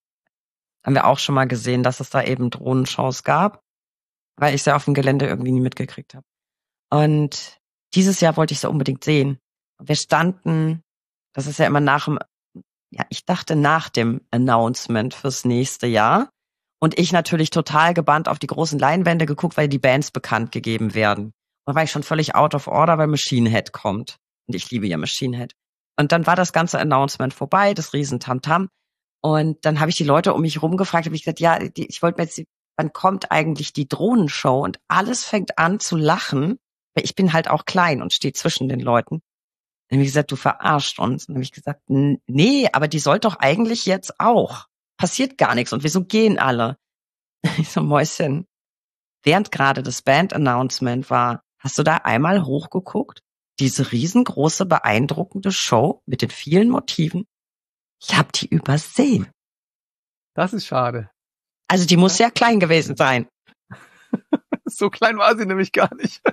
haben wir auch schon mal gesehen, dass es da eben Drohnenshows gab, weil ich sie auf dem Gelände irgendwie nie mitgekriegt habe. Und dieses Jahr wollte ich sie unbedingt sehen. Wir standen, das ist ja immer nach dem, ja, ich dachte nach dem Announcement fürs nächste Jahr. Und ich natürlich total gebannt auf die großen Leinwände geguckt, weil die Bands bekannt gegeben werden. Und da war ich schon völlig out of order, weil Machine Head kommt. Und ich liebe ja Machine Head. Und dann war das ganze Announcement vorbei, das riesen Tamtam. Und dann habe ich die Leute um mich rum gefragt, habe ich gesagt, ja, die, ich wollte mir jetzt, wann kommt eigentlich die Drohnenshow? Und alles fängt an zu lachen, weil ich bin halt auch klein und stehe zwischen den Leuten. Dann habe ich gesagt, du verarscht uns. Und dann habe ich gesagt, nee, aber die soll doch eigentlich jetzt auch. Passiert gar nichts. Und wieso gehen alle? Ich so, Mäuschen, während gerade das Band-Announcement war, hast du da einmal hochgeguckt? Diese riesengroße, beeindruckende Show mit den vielen Motiven? Ich habe die übersehen. Das ist schade. Also die muss ja klein gewesen sein. So klein war sie nämlich gar nicht.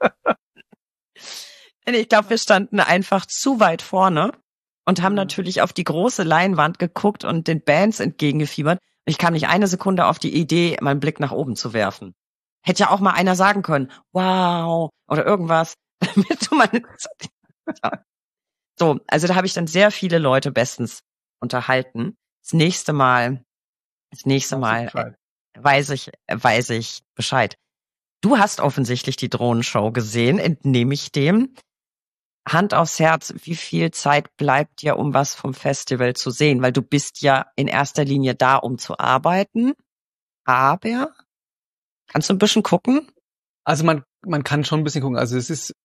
Ich glaube, wir standen einfach zu weit vorne und haben natürlich auf die große Leinwand geguckt und den Bands entgegengefiebert. Ich kam nicht eine Sekunde auf die Idee, meinen Blick nach oben zu werfen. Hätte ja auch mal einer sagen können, wow, oder irgendwas. Damit du mal So, also da habe ich dann sehr viele Leute bestens unterhalten. Das nächste Mal, das nächste Mal äh, weiß ich, äh, weiß ich Bescheid. Du hast offensichtlich die Drohnenshow gesehen, entnehme ich dem. Hand aufs Herz, wie viel Zeit bleibt dir, um was vom Festival zu sehen? Weil du bist ja in erster Linie da, um zu arbeiten. Aber kannst du ein bisschen gucken? Also man man kann schon ein bisschen gucken. Also es ist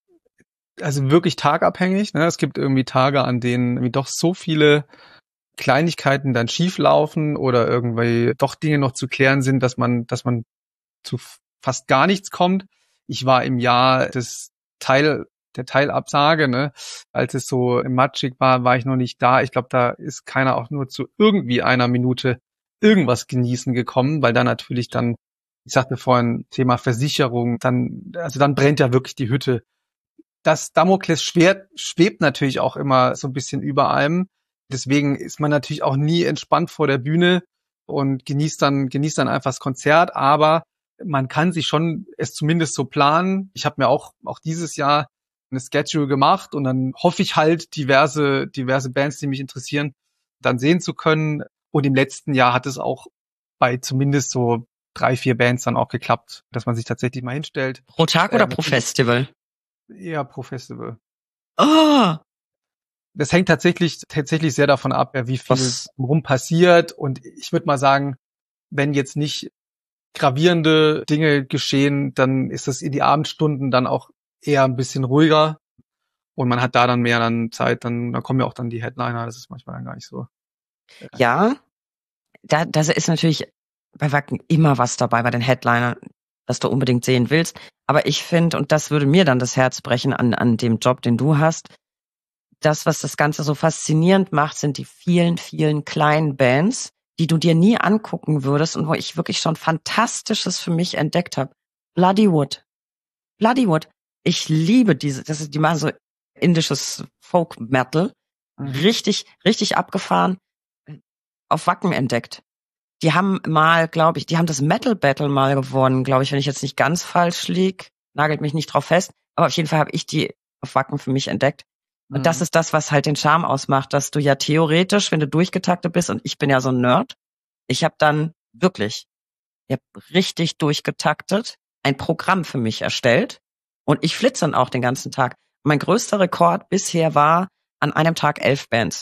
also wirklich tagabhängig. Ne? Es gibt irgendwie Tage, an denen irgendwie doch so viele Kleinigkeiten dann schief laufen oder irgendwie doch Dinge noch zu klären sind, dass man dass man zu fast gar nichts kommt. Ich war im Jahr des Teil der Teilabsage, ne, als es so matschig war, war ich noch nicht da. Ich glaube, da ist keiner auch nur zu irgendwie einer Minute irgendwas genießen gekommen, weil da natürlich dann, ich sagte vorhin, Thema Versicherung, dann, also dann brennt ja wirklich die Hütte. Das Damoklesschwert schwebt natürlich auch immer so ein bisschen über allem. Deswegen ist man natürlich auch nie entspannt vor der Bühne und genießt dann, genießt dann einfach das Konzert, aber man kann sich schon es zumindest so planen. Ich habe mir auch, auch dieses Jahr eine Schedule gemacht und dann hoffe ich halt, diverse, diverse Bands, die mich interessieren, dann sehen zu können. Und im letzten Jahr hat es auch bei zumindest so drei, vier Bands dann auch geklappt, dass man sich tatsächlich mal hinstellt. Pro Tag oder ähm, pro Festival? Ja, pro Festival. Oh! Das hängt tatsächlich, tatsächlich sehr davon ab, wie viel Was? rum passiert. Und ich würde mal sagen, wenn jetzt nicht gravierende Dinge geschehen, dann ist das in die Abendstunden dann auch eher ein bisschen ruhiger und man hat da dann mehr dann Zeit, dann, dann kommen ja auch dann die Headliner, das ist manchmal dann gar nicht so. Ja, da, das ist natürlich bei Wacken immer was dabei, bei den Headlinern, was du unbedingt sehen willst, aber ich finde, und das würde mir dann das Herz brechen an, an dem Job, den du hast, das, was das Ganze so faszinierend macht, sind die vielen, vielen kleinen Bands, die du dir nie angucken würdest und wo ich wirklich schon Fantastisches für mich entdeckt habe. Bloodywood. Bloodywood. Ich liebe diese, das ist, die machen so indisches Folk Metal. Richtig, richtig abgefahren. Auf Wacken entdeckt. Die haben mal, glaube ich, die haben das Metal Battle mal gewonnen, glaube ich, wenn ich jetzt nicht ganz falsch lieg. Nagelt mich nicht drauf fest. Aber auf jeden Fall habe ich die auf Wacken für mich entdeckt. Und mhm. das ist das, was halt den Charme ausmacht, dass du ja theoretisch, wenn du durchgetaktet bist, und ich bin ja so ein Nerd, ich habe dann wirklich, ich habe richtig durchgetaktet, ein Programm für mich erstellt und ich flitze dann auch den ganzen Tag. Mein größter Rekord bisher war an einem Tag elf Bands.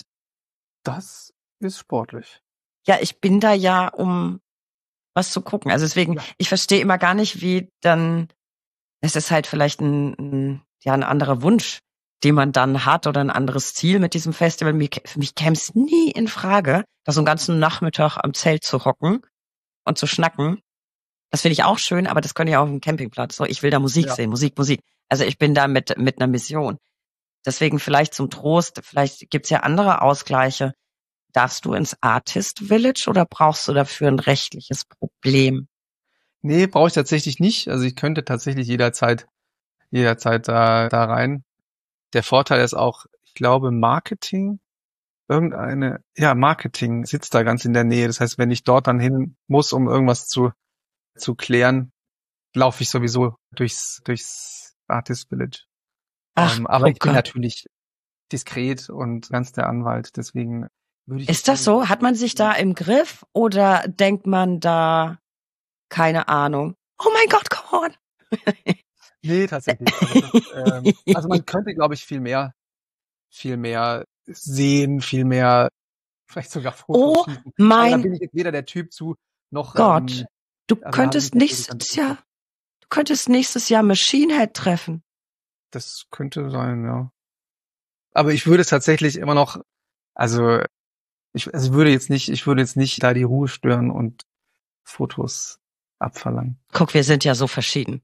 Das ist sportlich. Ja, ich bin da ja, um was zu gucken. Also deswegen, ja. Ich verstehe immer gar nicht, wie dann, es ist halt vielleicht ein, ein, ja, ein anderer Wunsch, den man dann hat oder ein anderes Ziel mit diesem Festival. Für mich käme es nie in Frage, da so einen ganzen Nachmittag am Zelt zu hocken und zu schnacken. Das finde ich auch schön, aber das könnte ja auch auf dem Campingplatz. So, ich will da Musik ja. sehen, Musik, Musik. Also ich bin da mit mit einer Mission. Deswegen vielleicht zum Trost, vielleicht gibt's ja andere Ausgleiche. Darfst du ins Artist Village oder brauchst du dafür ein rechtliches Problem? Nee, brauche ich tatsächlich nicht. Also ich könnte tatsächlich jederzeit jederzeit da da rein. Der Vorteil ist auch, ich glaube, Marketing, irgendeine, ja, Marketing sitzt da ganz in der Nähe. Das heißt, wenn ich dort dann hin muss, um irgendwas zu zu klären, laufe ich sowieso durchs durchs Artist Village. Ach, ähm, aber okay. Ich bin natürlich diskret und ganz der Anwalt, deswegen würde ich... Ist das so? Hat man sich da im Griff oder denkt man da, keine Ahnung, oh mein Gott, come on! Nee, tatsächlich. Also, das, ähm, also man könnte, glaube ich, viel mehr, viel mehr sehen, viel mehr, vielleicht sogar Fotos oh schießen. Mein Aber da bin ich jetzt weder der Typ zu, noch... Gott, ähm, du also könntest nächstes Jahr, du könntest nächstes Jahr Machine Head treffen. Das könnte sein, ja. Aber ich würde es tatsächlich immer noch, also ich also würde jetzt nicht, ich würde jetzt nicht da die Ruhe stören und Fotos abverlangen. Guck, wir sind ja so verschieden.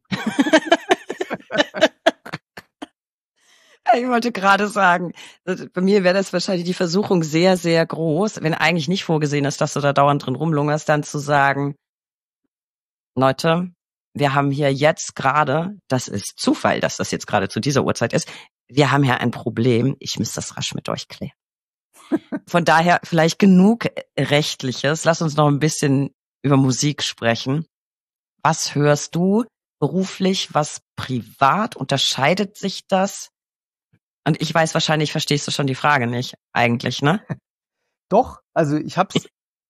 Ich wollte gerade sagen, bei mir wäre das wahrscheinlich die Versuchung sehr, sehr groß, wenn eigentlich nicht vorgesehen ist, dass du da dauernd drin rumlungerst, dann zu sagen, Leute, wir haben hier jetzt gerade, das ist Zufall, dass das jetzt gerade zu dieser Uhrzeit ist, wir haben hier ein Problem, ich muss das rasch mit euch klären. Von daher vielleicht genug Rechtliches. Lass uns noch ein bisschen über Musik sprechen. Was hörst du beruflich, was privat? Unterscheidet sich das? Und ich weiß, wahrscheinlich verstehst du schon die Frage nicht, eigentlich, ne? Doch, also ich hab's,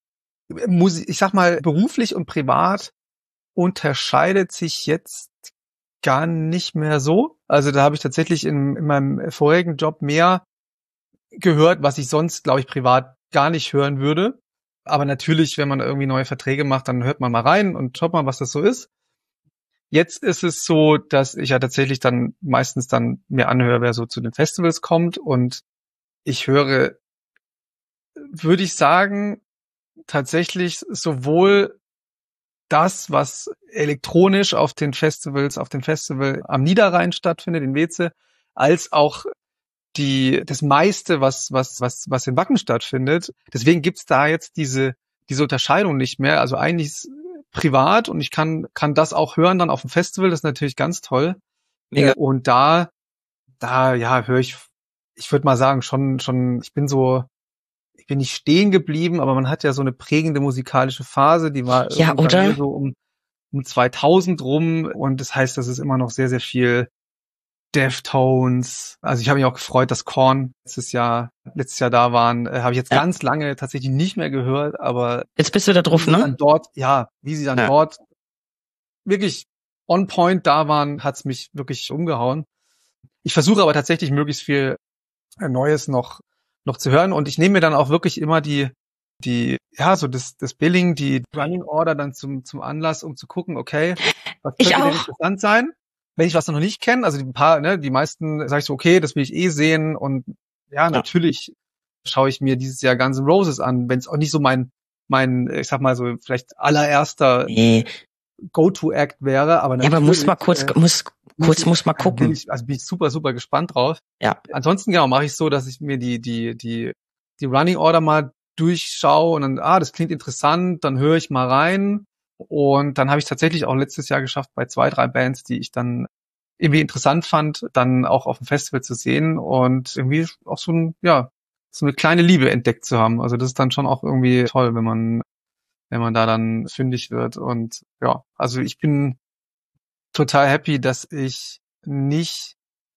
ich sag mal, beruflich und privat unterscheidet sich jetzt gar nicht mehr so. Also da habe ich tatsächlich in, in meinem vorigen Job mehr gehört, was ich sonst, glaube ich, privat gar nicht hören würde. Aber natürlich, wenn man irgendwie neue Verträge macht, dann hört man mal rein und schaut mal, was das so ist. Jetzt ist es so, dass ich ja tatsächlich dann meistens dann mir anhöre, wer so zu den Festivals kommt. Und ich höre, würde ich sagen, tatsächlich sowohl das, was elektronisch auf den Festivals, auf dem Festival am Niederrhein stattfindet, in Weze, als auch die, das meiste, was, was, was, was in Wacken stattfindet. Deswegen gibt's da jetzt diese, diese Unterscheidung nicht mehr. Also eigentlich ist privat und ich kann, kann das auch hören dann auf dem Festival. Das ist natürlich ganz toll. Ja. Und da, da, ja, höre ich, ich würde mal sagen, schon, schon, ich bin so, ich bin nicht stehen geblieben, aber man hat ja so eine prägende musikalische Phase, die war ja, oder? so um, um zweitausend rum und das heißt, das ist immer noch sehr, sehr viel Deftones. Also ich habe mich auch gefreut, dass Korn letztes Jahr, letztes Jahr da waren. Äh, habe ich jetzt ja. ganz lange tatsächlich nicht mehr gehört, aber jetzt bist du da drauf, ne? Dann dort, ja, wie sie dann ja. dort wirklich on point da waren, hat's mich wirklich umgehauen. Ich versuche aber tatsächlich möglichst viel Neues noch noch zu hören und ich nehme mir dann auch wirklich immer die die ja so das das Billing, die Running Order dann zum zum Anlass, um zu gucken, okay, was könnte denn interessant sein? Wenn ich was noch nicht kenne, also die paar, ne, die meisten sage ich so, okay, das will ich eh sehen und ja, natürlich ja. schaue ich mir dieses Jahr Guns N' Roses an, wenn es auch nicht so mein mein, ich sag mal so vielleicht allererster nee. Go-to-Act wäre, aber natürlich. Ja, aber muss mal kurz, äh, muss kurz ich, muss mal gucken. Bin ich, also bin ich super super gespannt drauf. Ja. Ansonsten genau mache ich so, dass ich mir die die die die Running Order mal durchschaue und dann, ah, das klingt interessant, dann höre ich mal rein. Und dann habe ich tatsächlich auch letztes Jahr geschafft, bei zwei, drei Bands, die ich dann irgendwie interessant fand, dann auch auf dem Festival zu sehen und irgendwie auch so ein, ja, so eine kleine Liebe entdeckt zu haben. Also das ist dann schon auch irgendwie toll, wenn man, wenn man da dann fündig wird. Und ja, also ich bin total happy, dass ich nicht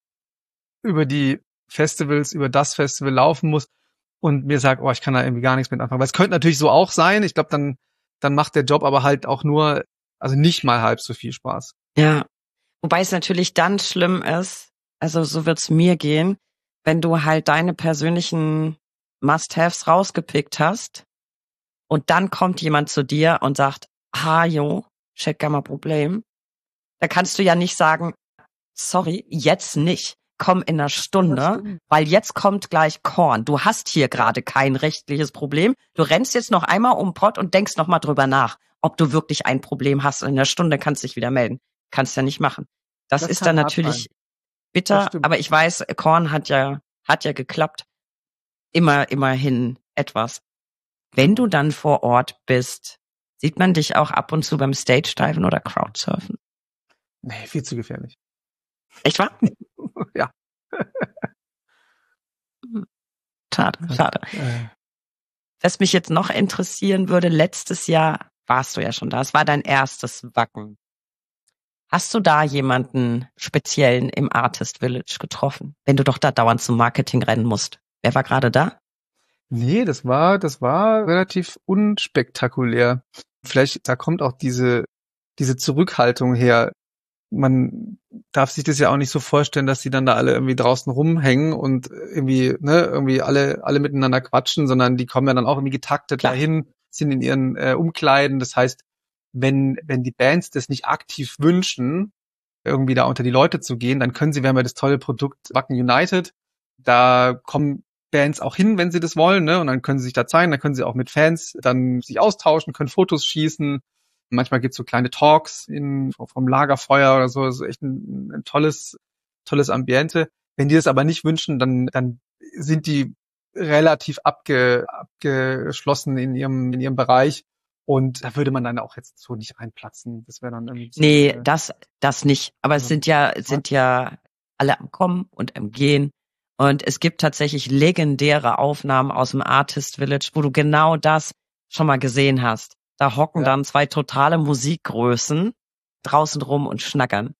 über die Festivals, über das Festival laufen muss und mir sage, oh, ich kann da irgendwie gar nichts mit anfangen. Weil es könnte natürlich so auch sein. Ich glaube, dann dann macht der Job aber halt auch nur, also nicht mal halb so viel Spaß. Ja, wobei es natürlich dann schlimm ist, also so wird's mir gehen, wenn du halt deine persönlichen Must-Haves rausgepickt hast und dann kommt jemand zu dir und sagt, ha, jo, check gar mal Problem. Da kannst du ja nicht sagen, sorry, jetzt nicht. Komm in einer Stunde, weil jetzt kommt gleich Korn. Du hast hier gerade kein rechtliches Problem. Du rennst jetzt noch einmal um den Pott und denkst noch mal drüber nach, ob du wirklich ein Problem hast. Und in einer Stunde kannst du dich wieder melden. Kannst ja nicht machen. Das, das ist dann natürlich bitter, aber ich weiß, Korn hat ja hat ja geklappt. Immer immerhin etwas. Wenn du dann vor Ort bist, sieht man dich auch ab und zu beim Stage-Diven oder Crowdsurfen? Nee, viel zu gefährlich. Echt wahr? Ja. Schade, schade. Was mich jetzt noch interessieren würde, letztes Jahr warst du ja schon da. Es war dein erstes Wacken. Hast du da jemanden speziellen im Artist Village getroffen? Wenn du doch da dauernd zum Marketing rennen musst. Wer war gerade da? Nee, das war, das war relativ unspektakulär. Vielleicht, da kommt auch diese, diese Zurückhaltung her. Man darf sich das ja auch nicht so vorstellen, dass die dann da alle irgendwie draußen rumhängen und irgendwie, ne, irgendwie alle, alle miteinander quatschen, sondern die kommen ja dann auch irgendwie getaktet Klar. dahin, sind in ihren äh, Umkleiden. Das heißt, wenn, wenn die Bands das nicht aktiv wünschen, irgendwie da unter die Leute zu gehen, dann können sie, wir haben ja das tolle Produkt Wacken United, da kommen Bands auch hin, wenn sie das wollen, ne, und dann können sie sich da zeigen, dann können sie auch mit Fans dann sich austauschen, können Fotos schießen. Manchmal gibt's so kleine Talks in, vom Lagerfeuer oder so. Das ist echt ein, ein tolles, tolles Ambiente. Wenn die das aber nicht wünschen, dann, dann sind die relativ abge, abgeschlossen in ihrem, in ihrem Bereich. Und da würde man dann auch jetzt so nicht reinplatzen. Das wäre dann irgendwie. Nee, äh, das, das nicht. Aber es sind ja, es sind ja alle am Kommen und am Gehen. Und es gibt tatsächlich legendäre Aufnahmen aus dem Artist Village, wo du genau das schon mal gesehen hast. Da hocken ja. dann zwei totale Musikgrößen draußen rum und schnackern.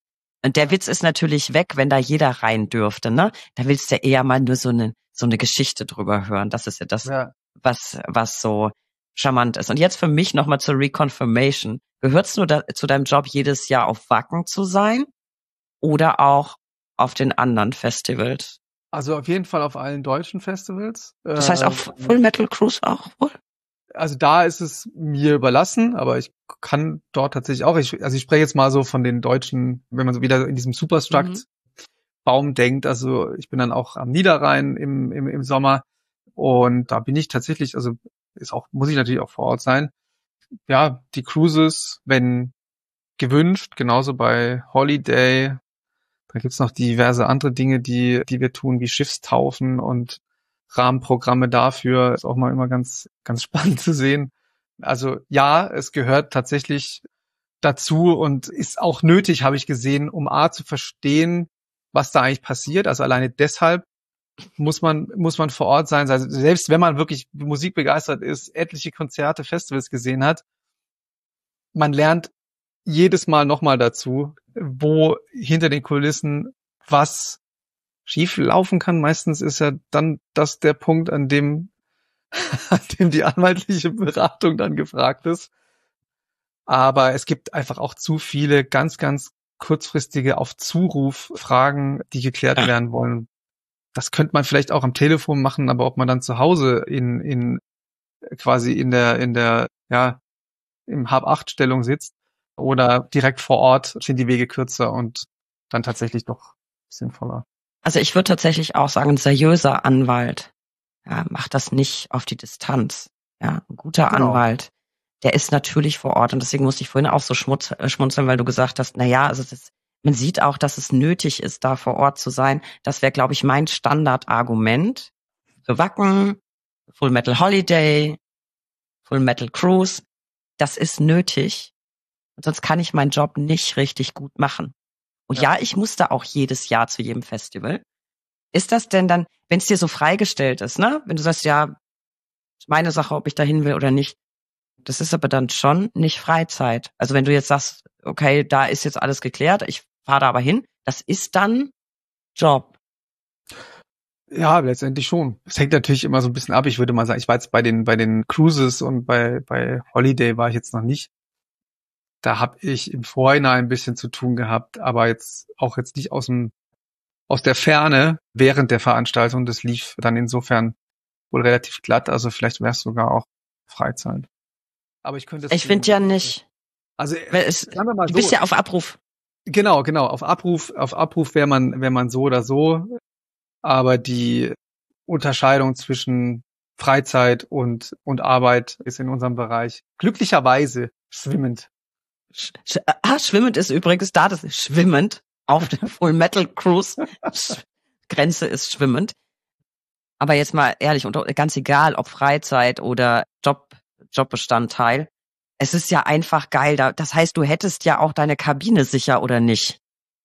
Und der Witz ist natürlich weg, wenn da jeder rein dürfte, ne? Da willst du eher mal nur so eine so eine Geschichte drüber hören. Das ist ja das, ja. was was so charmant ist. Und jetzt für mich nochmal zur Reconfirmation. Gehört's nur da, zu deinem Job, jedes Jahr auf Wacken zu sein oder auch auf den anderen Festivals? Also auf jeden Fall auf allen deutschen Festivals. Das heißt auch Full Metal Cruise auch wohl? Also da ist es mir überlassen, aber ich kann dort tatsächlich auch, ich, also ich spreche jetzt mal so von den deutschen, wenn man so wieder in diesem Superstruct-Baum mhm. denkt, also ich bin dann auch am Niederrhein im, im, im Sommer und da bin ich tatsächlich, also ist auch, muss ich natürlich auch vor Ort sein. Ja, die Cruises, wenn gewünscht, genauso bei Holiday. Da gibt's noch diverse andere Dinge, die, die wir tun, wie Schiffstaufen und Rahmenprogramme dafür. Ist auch mal immer ganz, ganz spannend zu sehen. Also ja, es gehört tatsächlich dazu und ist auch nötig, habe ich gesehen, um A zu verstehen, was da eigentlich passiert. Also alleine deshalb muss man, muss man vor Ort sein. Also selbst wenn man wirklich musikbegeistert ist, etliche Konzerte, Festivals gesehen hat, man lernt jedes Mal nochmal dazu, wo hinter den Kulissen was schief laufen kann. Meistens ist ja dann das der Punkt, an dem, an dem die anwaltliche Beratung dann gefragt ist. Aber es gibt einfach auch zu viele ganz, ganz kurzfristige auf Zuruf Fragen, die geklärt ja. werden wollen. Das könnte man vielleicht auch am Telefon machen, aber ob man dann zu Hause in, in, quasi in der, in der, ja, im Hab-Acht-Stellung sitzt oder direkt vor Ort, sind die Wege kürzer und dann tatsächlich doch sinnvoller. Also ich würde tatsächlich auch sagen, ein seriöser Anwalt, ja, macht das nicht auf die Distanz. Ja, ein guter genau. Anwalt, der ist natürlich vor Ort und deswegen musste ich vorhin auch so schmutz, äh, schmunzeln, weil du gesagt hast, na ja, also das, man sieht auch, dass es nötig ist, da vor Ort zu sein. Das wäre, glaube ich, mein Standardargument für Wacken, Full Metal Holiday, Full Metal Cruise. Das ist nötig, sonst kann ich meinen Job nicht richtig gut machen. Und ja. ja, ich musste auch jedes Jahr zu jedem Festival. Ist das denn dann, wenn es dir so freigestellt ist, ne? Wenn du sagst, ja, ist meine Sache, ob ich da hin will oder nicht. Das ist aber dann schon nicht Freizeit. Also wenn du jetzt sagst, okay, da ist jetzt alles geklärt, ich fahre da aber hin, das ist dann Job. Ja, letztendlich schon. Es hängt natürlich immer so ein bisschen ab. Ich würde mal sagen, ich war jetzt bei den bei den Cruises und bei bei Holiday war ich jetzt noch nicht. Da habe ich im Vorhinein ein bisschen zu tun gehabt, aber jetzt auch jetzt nicht aus dem aus der Ferne während der Veranstaltung. Das lief dann insofern wohl relativ glatt. Also vielleicht wäre es sogar auch Freizeit. Aber ich könnte. Ich finde ja nicht. Also es, sagen wir mal so, du bist ja auf Abruf. Genau, genau. Auf Abruf, auf Abruf wäre man, wäre man so oder so. Aber die Unterscheidung zwischen Freizeit und und Arbeit ist in unserem Bereich glücklicherweise schwimmend. Sch, sch, ah, schwimmend ist übrigens da, das ist schwimmend auf der Full Metal Cruise. Grenze ist schwimmend. Aber jetzt mal ehrlich, und ganz egal, ob Freizeit oder Job, Jobbestandteil, es ist ja einfach geil. Das heißt, du hättest ja auch deine Kabine sicher, oder nicht?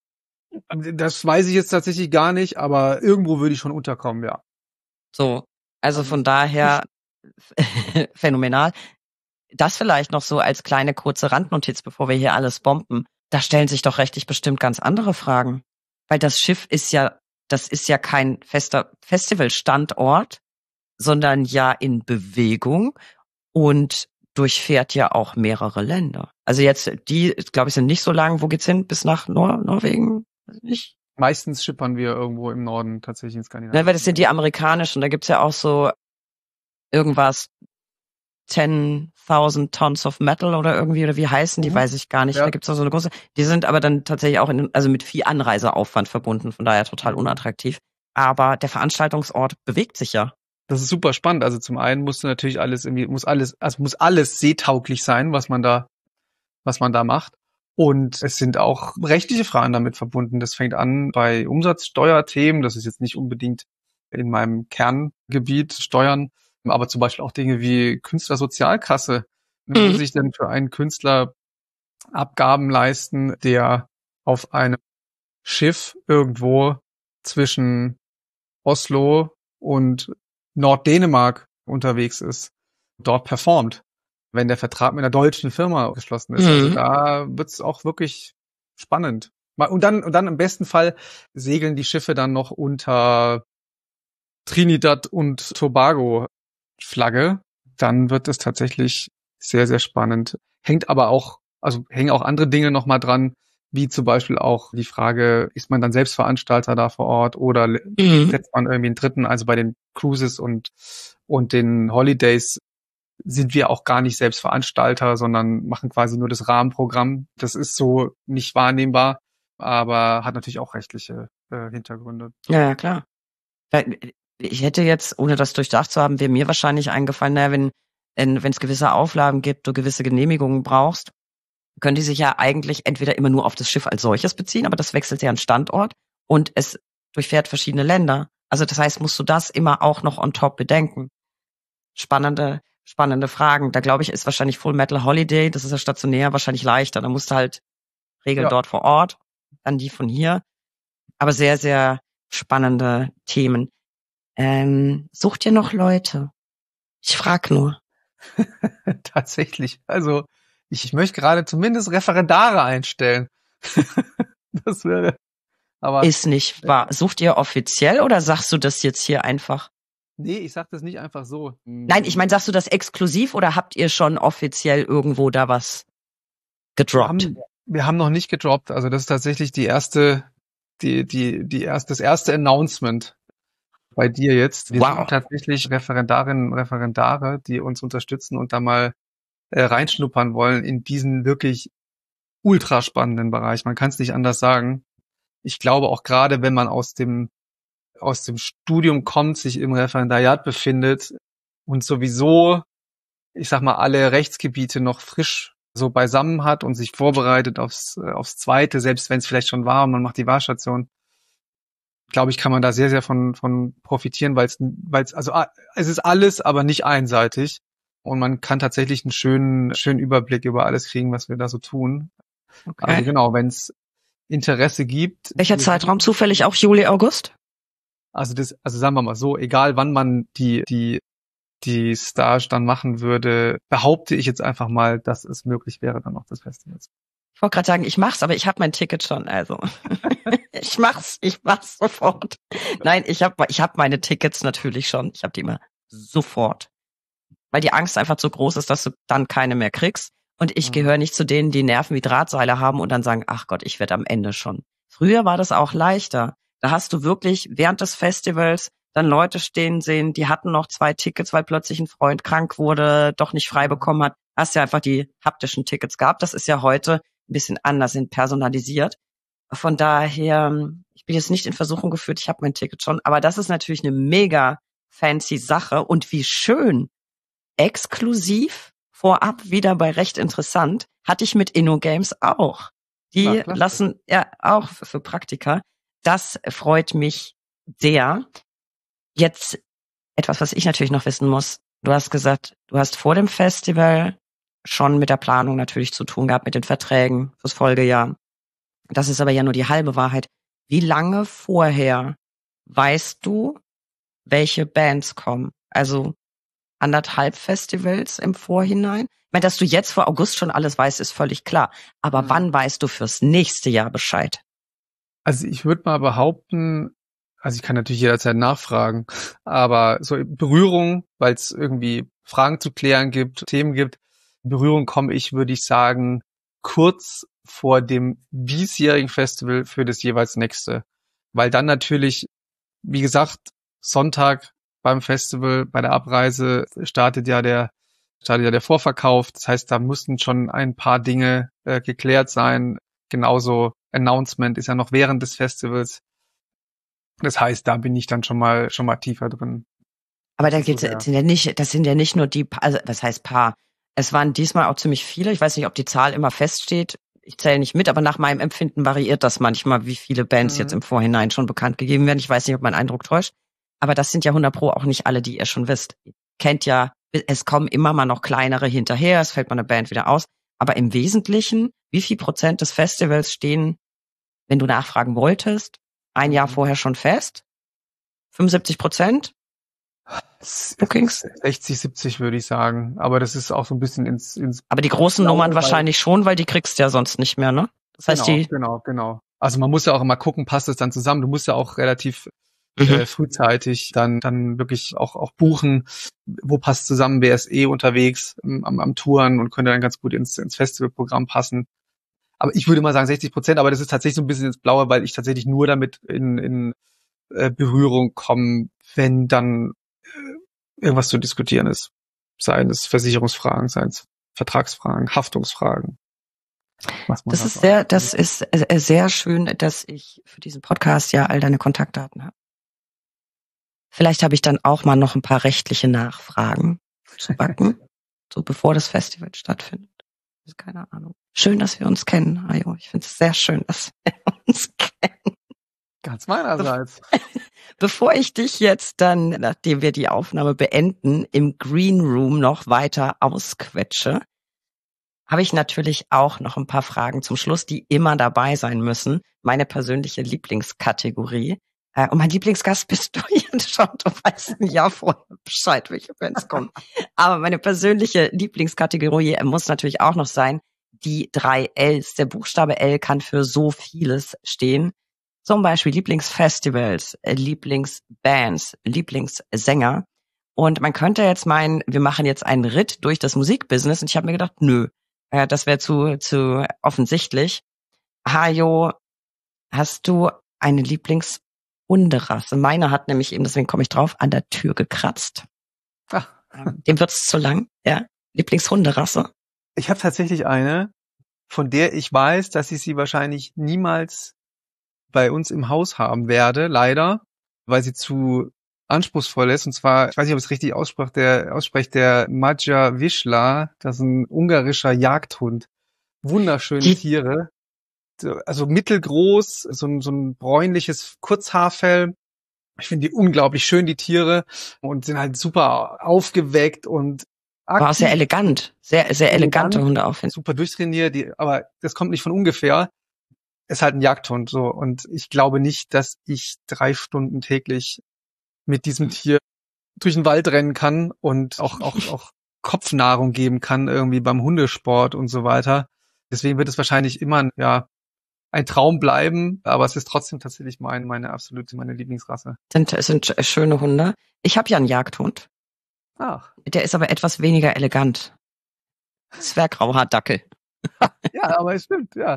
Das weiß ich jetzt tatsächlich gar nicht, aber irgendwo würde ich schon unterkommen, ja. So, also von daher phänomenal. Das vielleicht noch so als kleine kurze Randnotiz, bevor wir hier alles bomben. Da stellen sich doch rechtlich bestimmt ganz andere Fragen. Weil das Schiff ist ja, das ist ja kein fester Festivalstandort, sondern ja in Bewegung und durchfährt ja auch mehrere Länder. Also jetzt, die, glaube ich, sind nicht so lang. Wo geht's hin? Bis nach Nor- Norwegen? Weiß ich nicht. Meistens schippern wir irgendwo im Norden, tatsächlich in Skandinavien. Ne, weil das sind die amerikanischen. Da gibt's ja auch so irgendwas zehntausend Tons of Metal oder irgendwie, oder wie heißen die, mhm. weiß ich gar nicht. Ja. Da gibt's auch so eine große. Die sind aber dann tatsächlich auch in, also mit viel Anreiseaufwand verbunden, von daher total unattraktiv. Aber der Veranstaltungsort bewegt sich ja. Das ist super spannend. Also zum einen musst du natürlich alles irgendwie, muss alles, also muss alles seetauglich sein, was man da, was man da macht. Und es sind auch rechtliche Fragen damit verbunden. Das fängt an bei Umsatzsteuerthemen. Das ist jetzt nicht unbedingt in meinem Kerngebiet Steuern, aber zum Beispiel auch Dinge wie Künstlersozialkasse. Mhm. Muss ich denn für einen Künstler Abgaben leisten, der auf einem Schiff irgendwo zwischen Oslo und Norddänemark unterwegs ist, dort performt, wenn der Vertrag mit einer deutschen Firma geschlossen ist. Mhm. Also da wird's auch wirklich spannend. Und dann, und dann im besten Fall segeln die Schiffe dann noch unter Trinidad und Tobago Flagge. Dann wird es tatsächlich sehr, sehr spannend. Hängt aber auch, also hängen auch andere Dinge nochmal dran, wie zum Beispiel auch die Frage, ist man dann selbst Veranstalter da vor Ort oder mhm. setzt man irgendwie einen Dritten? Also bei den Cruises und, und den Holidays sind wir auch gar nicht selbst Veranstalter, sondern machen quasi nur das Rahmenprogramm. Das ist so nicht wahrnehmbar, aber hat natürlich auch rechtliche äh, Hintergründe. Ja, ja, klar. Ich hätte jetzt, ohne das durchdacht zu haben, wäre mir wahrscheinlich eingefallen, naja, wenn wenn es gewisse Auflagen gibt, du gewisse Genehmigungen brauchst, können die sich ja eigentlich entweder immer nur auf das Schiff als solches beziehen, aber das wechselt ja an Standort und es durchfährt verschiedene Länder. Also das heißt, musst du das immer auch noch on top bedenken. Spannende, spannende Fragen. Da glaube ich, ist wahrscheinlich Full Metal Holiday, das ist ja stationär, wahrscheinlich leichter. Da musst du halt Regeln ja. dort vor Ort, dann die von hier. Aber sehr, sehr spannende Themen. Ähm, sucht ihr noch Leute? Ich frag nur. Tatsächlich. Also ich, ich möchte gerade zumindest Referendare einstellen. Das wäre. Aber ist nicht wahr. Sucht ihr offiziell oder sagst du das jetzt hier einfach? Nee, ich sag das nicht einfach so. Nein, ich meine, sagst du das exklusiv oder habt ihr schon offiziell irgendwo da was gedroppt? Wir haben, wir haben noch nicht gedroppt. Also das ist tatsächlich die erste, die, die, die erste, das erste Announcement bei dir jetzt. Wir wow. sind tatsächlich Referendarinnen und Referendare, die uns unterstützen und da mal äh, reinschnuppern wollen in diesen wirklich ultra spannenden Bereich. Man kann es nicht anders sagen. Ich glaube auch gerade, wenn man aus dem aus dem Studium kommt, sich im Referendariat befindet und sowieso, ich sag mal, alle Rechtsgebiete noch frisch so beisammen hat und sich vorbereitet aufs aufs Zweite, selbst wenn es vielleicht schon war und man macht die Wahrstation, glaube ich, kann man da sehr, sehr von von profitieren, weil es, weil es, also es ist alles, aber nicht einseitig und man kann tatsächlich einen schönen, schönen Überblick über alles kriegen, was wir da so tun. Okay. Also genau, wenn es Interesse gibt. Welcher Zeitraum zufällig auch Juli, August? Also das, also sagen wir mal so, egal wann man die die die Stage dann machen würde, behaupte ich jetzt einfach mal, dass es möglich wäre, dann auch das Festival. Ich wollte gerade sagen, ich mach's, aber ich habe mein Ticket schon, also ich mach's, ich mach's sofort. Nein, ich habe ich hab meine Tickets natürlich schon. Ich habe die immer sofort, weil die Angst einfach zu groß ist, dass du dann keine mehr kriegst. Und ich gehöre nicht zu denen, die Nerven wie Drahtseile haben und dann sagen, ach Gott, ich werde am Ende schon. Früher war das auch leichter. Da hast du wirklich während des Festivals dann Leute stehen sehen, die hatten noch zwei Tickets, weil plötzlich ein Freund krank wurde, doch nicht frei bekommen hat. Hast ja einfach die haptischen Tickets gehabt. Das ist ja heute ein bisschen anders, sind personalisiert. Von daher, ich bin jetzt nicht in Versuchung geführt, ich habe mein Ticket schon. Aber das ist natürlich eine mega fancy Sache. Und wie schön, exklusiv vorab wieder bei Recht Interessant, hatte ich mit InnoGames auch. Die ja, lassen ja auch für Praktika. Das freut mich sehr. Jetzt etwas, was ich natürlich noch wissen muss. Du hast gesagt, du hast vor dem Festival schon mit der Planung natürlich zu tun gehabt, mit den Verträgen fürs Folgejahr. Das ist aber ja nur die halbe Wahrheit. Wie lange vorher weißt du, welche Bands kommen? Also anderthalb Festivals im Vorhinein? Ich meine, dass du jetzt vor August schon alles weißt, ist völlig klar. Aber mhm. wann weißt du fürs nächste Jahr Bescheid? Also ich würde mal behaupten, also ich kann natürlich jederzeit nachfragen, aber so Berührung, weil es irgendwie Fragen zu klären gibt, Themen gibt, in Berührung komme ich, würde ich sagen, kurz vor dem diesjährigen Festival für das jeweils nächste. Weil dann natürlich, wie gesagt, Sonntag beim Festival, bei der Abreise startet ja der startet ja der Vorverkauf. Das heißt, da mussten schon ein paar Dinge äh, geklärt sein. Genauso Announcement ist ja noch während des Festivals. Das heißt, da bin ich dann schon mal schon mal tiefer drin. Aber da geht's, das sind ja nicht, das sind ja nicht nur die, also was heißt paar? Es waren diesmal auch ziemlich viele. Ich weiß nicht, ob die Zahl immer feststeht. Ich zähle nicht mit, aber nach meinem Empfinden variiert das manchmal, wie viele Bands mhm. jetzt im Vorhinein schon bekannt gegeben werden. Ich weiß nicht, ob mein Eindruck täuscht. Aber das sind ja hundert Pro auch nicht alle, die ihr schon wisst. Ihr kennt ja, es kommen immer mal noch kleinere hinterher, es fällt mal eine Band wieder aus. Aber im Wesentlichen, wie viel Prozent des Festivals stehen, wenn du nachfragen wolltest, ein Jahr vorher schon fest? fünfundsiebzig Prozent? Bookings? sechzig, siebzig würde ich sagen. Aber das ist auch so ein bisschen ins... ins Aber die großen Nummern wahrscheinlich schon, weil die kriegst du ja sonst nicht mehr, ne? Das heißt, genau, die... Genau, genau. Also man muss ja auch immer gucken, passt es dann zusammen. Du musst ja auch relativ mhm. äh, frühzeitig dann dann wirklich auch auch buchen, wo passt zusammen, wer ist eh unterwegs am, am Touren und könnte dann ganz gut ins, ins Festivalprogramm passen. Aber ich würde mal sagen sechzig Prozent, aber das ist tatsächlich so ein bisschen ins Blaue, weil ich tatsächlich nur damit in, in äh, Berührung komme, wenn dann äh, irgendwas zu diskutieren ist. Seien es Versicherungsfragen, seien es Vertragsfragen, Haftungsfragen. Das ist sehr, das ist sehr schön, dass ich für diesen Podcast ja all deine Kontaktdaten habe. Vielleicht habe ich dann auch mal noch ein paar rechtliche Nachfragen zu backen, so bevor das Festival stattfindet. Keine Ahnung. Schön, dass wir uns kennen, Hajo. Ich finde es sehr schön, dass wir uns kennen. Ganz meinerseits. Bevor ich dich jetzt dann, nachdem wir die Aufnahme beenden, im Green Room noch weiter ausquetsche, habe ich natürlich auch noch ein paar Fragen zum Schluss, die immer dabei sein müssen. Meine persönliche Lieblingskategorie. Äh, und mein Lieblingsgast bist du jetzt schon. Du weißt ein Jahr vorher Bescheid, welche Bands kommen. Aber meine persönliche Lieblingskategorie muss natürlich auch noch sein, die drei Ls. Der Buchstabe L kann für so vieles stehen. Zum Beispiel Lieblingsfestivals, Lieblingsbands, Lieblingssänger. Und man könnte jetzt meinen, wir machen jetzt einen Ritt durch das Musikbusiness. Und ich habe mir gedacht, nö. Ja, das wäre zu zu offensichtlich. Hajo, hast du eine Lieblingshunderasse? Meine hat nämlich eben, deswegen komme ich drauf, an der Tür gekratzt. Ach. Dem wird's zu lang. Ja, Lieblingshunderasse. Ich habe tatsächlich eine, von der ich weiß, dass ich sie wahrscheinlich niemals bei uns im Haus haben werde, leider, weil sie zu anspruchsvoll ist, und zwar, ich weiß nicht, ob ich es richtig aussprach, der ausspricht, der Magyar Vizsla, das ist ein ungarischer Jagdhund. Wunderschöne die Tiere. Also mittelgroß, so ein, so ein bräunliches Kurzhaarfell. Ich finde die unglaublich schön, die Tiere, und sind halt super aufgeweckt und aktiv. War sehr elegant. Sehr, sehr elegante elegant, Hunde auch. Super durchtrainiert, die, aber das kommt nicht von ungefähr. Ist halt ein Jagdhund, so. Und ich glaube nicht, dass ich drei Stunden täglich mit diesem Tier durch den Wald rennen kann und auch, auch, auch Kopfnahrung geben kann, irgendwie beim Hundesport und so weiter. Deswegen wird es wahrscheinlich immer, ja, ein Traum bleiben, aber es ist trotzdem tatsächlich mein, meine absolute, meine Lieblingsrasse. Sind, sind schöne Hunde. Ich habe ja einen Jagdhund. Ach. Der ist aber etwas weniger elegant. Zwerggrauer Dackel. Ja, aber es stimmt, ja.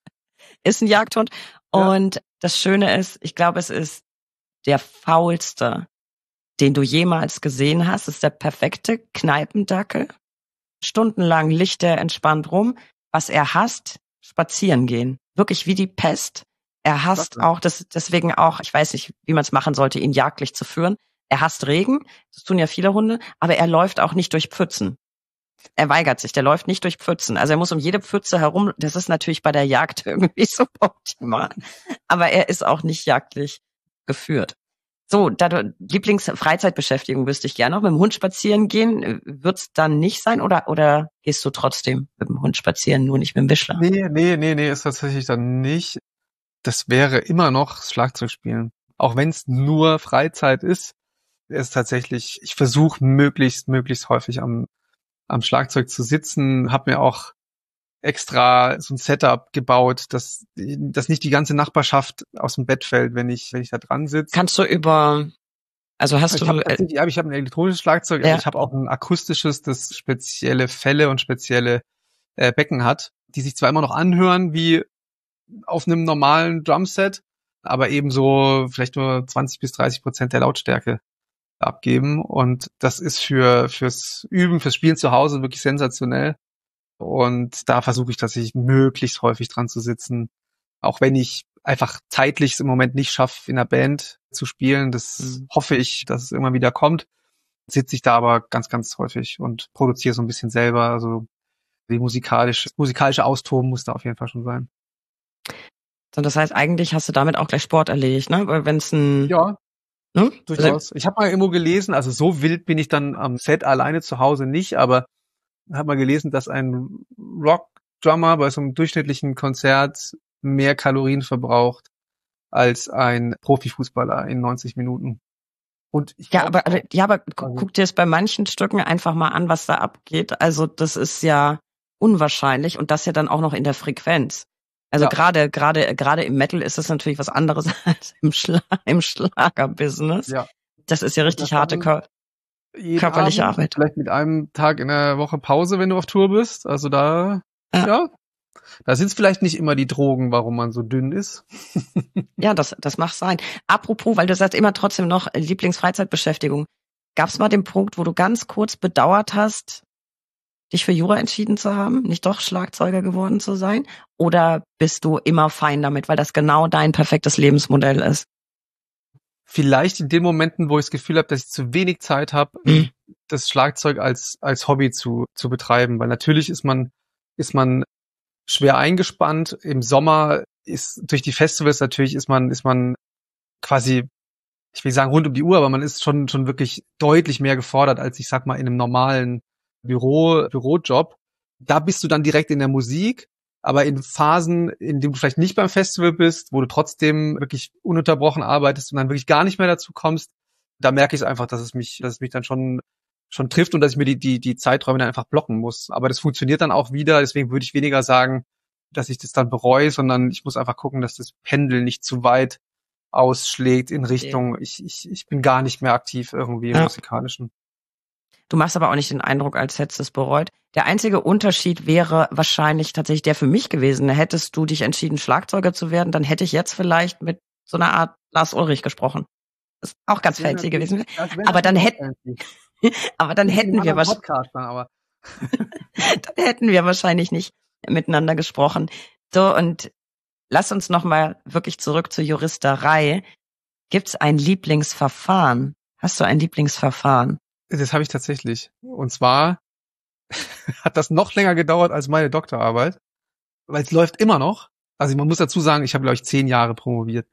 Ist ein Jagdhund. Ja. Und das Schöne ist, ich glaube, es ist der faulste, den du jemals gesehen hast. Ist der perfekte Kneipendackel. Stundenlang liegt er entspannt rum. Was er hasst, spazieren gehen. Wirklich wie die Pest. Er hasst auch, das, deswegen auch, ich weiß nicht, wie man es machen sollte, ihn jagdlich zu führen. Er hasst Regen. Das tun ja viele Hunde. Aber er läuft auch nicht durch Pfützen. Er weigert sich, der läuft nicht durch Pfützen. Also er muss um jede Pfütze herum, das ist natürlich bei der Jagd irgendwie so optimal. Aber er ist auch nicht jagdlich geführt. So, da du Lieblingsfreizeitbeschäftigung wüsste ich gerne noch. Mit dem Hund spazieren gehen, wird's dann nicht sein, oder oder gehst du trotzdem mit dem Hund spazieren, nur nicht mit dem Wischler? Nee, nee, nee, nee, ist tatsächlich dann nicht. Das wäre immer noch Schlagzeugspielen. Auch wenn es nur Freizeit ist, ist tatsächlich, ich versuche möglichst, möglichst häufig am am Schlagzeug zu sitzen, habe mir auch extra so ein Setup gebaut, dass, dass nicht die ganze Nachbarschaft aus dem Bett fällt, wenn ich wenn ich da dran sitze. Kannst du über, also hast ich du... Hab, ja, ich habe ein elektronisches Schlagzeug, ja. Aber ich habe auch ein akustisches, das spezielle Fälle und spezielle äh, Becken hat, die sich zwar immer noch anhören wie auf einem normalen Drumset, aber eben so vielleicht nur zwanzig bis dreißig Prozent der Lautstärke abgeben, und das ist für fürs Üben, fürs Spielen zu Hause wirklich sensationell, und da versuche ich tatsächlich möglichst häufig dran zu sitzen, auch wenn ich einfach zeitlich es im Moment nicht schaffe, in einer Band zu spielen. Das mhm. hoffe ich, dass es immer wieder kommt. Sitze ich da aber ganz, ganz häufig und produziere so ein bisschen selber, also die musikalische, musikalische Austoben muss da auf jeden Fall schon sein. So, das heißt, eigentlich hast du damit auch gleich Sport erledigt, ne? Weil wenn es ein... Ja. Hm? Durchaus. Ich habe mal irgendwo gelesen, also so wild bin ich dann am Set alleine zu Hause nicht, aber habe mal gelesen, dass ein Rock-Drummer bei so einem durchschnittlichen Konzert mehr Kalorien verbraucht als ein Profifußballer in neunzig Minuten. Und ich ja, aber auch, ja, aber also, guck dir es bei manchen Stücken einfach mal an, was da abgeht. Also das ist ja unwahrscheinlich, und das ja dann auch noch in der Frequenz. Also Ja. gerade gerade gerade im Metal ist das natürlich was anderes als im, Schla im Schlagerbusiness. Ja. Das ist ja Und richtig das harte dann Kör jeden körperliche Abend, Arbeit. vielleicht mit einem Tag in der Woche Pause, wenn du auf Tour bist. Also da, Ja. ja, da sind es vielleicht nicht immer die Drogen, warum man so dünn ist. Ja, das das mag sein. Apropos, weil du sagst immer trotzdem noch Lieblingsfreizeitbeschäftigung. Gab es mal den Punkt, wo du ganz kurz bedauert hast, dich für Jura entschieden zu haben, nicht doch Schlagzeuger geworden zu sein? Oder bist du immer fein damit, weil das genau dein perfektes Lebensmodell ist? Vielleicht in den Momenten, wo ich das Gefühl habe, dass ich zu wenig Zeit habe, Mhm. das Schlagzeug als als Hobby zu zu betreiben, weil natürlich ist man ist man schwer eingespannt. Im Sommer ist durch die Festivals natürlich ist man ist man quasi, ich will sagen rund um die Uhr, aber man ist schon schon wirklich deutlich mehr gefordert als, ich sag mal, in einem normalen Büro Bürojob. Da bist du dann direkt in der Musik, aber in Phasen, in denen du vielleicht nicht beim Festival bist, wo du trotzdem wirklich ununterbrochen arbeitest und dann wirklich gar nicht mehr dazu kommst, da merke ich es einfach, dass es mich, dass es mich dann schon schon trifft und dass ich mir die die die Zeiträume dann einfach blocken muss. Aber das funktioniert dann auch wieder. Deswegen würde ich weniger sagen, dass ich das dann bereue, sondern ich muss einfach gucken, dass das Pendel nicht zu weit ausschlägt in Richtung, ich ich ich bin gar nicht mehr aktiv irgendwie im Ja. Musikalischen. Du machst aber auch nicht den Eindruck, als hättest du es bereut. Der einzige Unterschied wäre wahrscheinlich tatsächlich der für mich gewesen. Hättest du dich entschieden, Schlagzeuger zu werden, dann hätte ich jetzt vielleicht mit so einer Art Lars Ulrich gesprochen. Das ist auch ganz fancy gewesen. Aber dann hätten, aber dann hätten wir wahrscheinlich, aber dann hätten wir wahrscheinlich nicht miteinander gesprochen. So, und lass uns nochmal wirklich zurück zur Juristerei. Gibt's ein Lieblingsverfahren? Hast du ein Lieblingsverfahren? Das habe ich tatsächlich. Und zwar hat das noch länger gedauert als meine Doktorarbeit, weil es läuft immer noch. Also man muss dazu sagen, ich habe, glaube ich, zehn Jahre promoviert.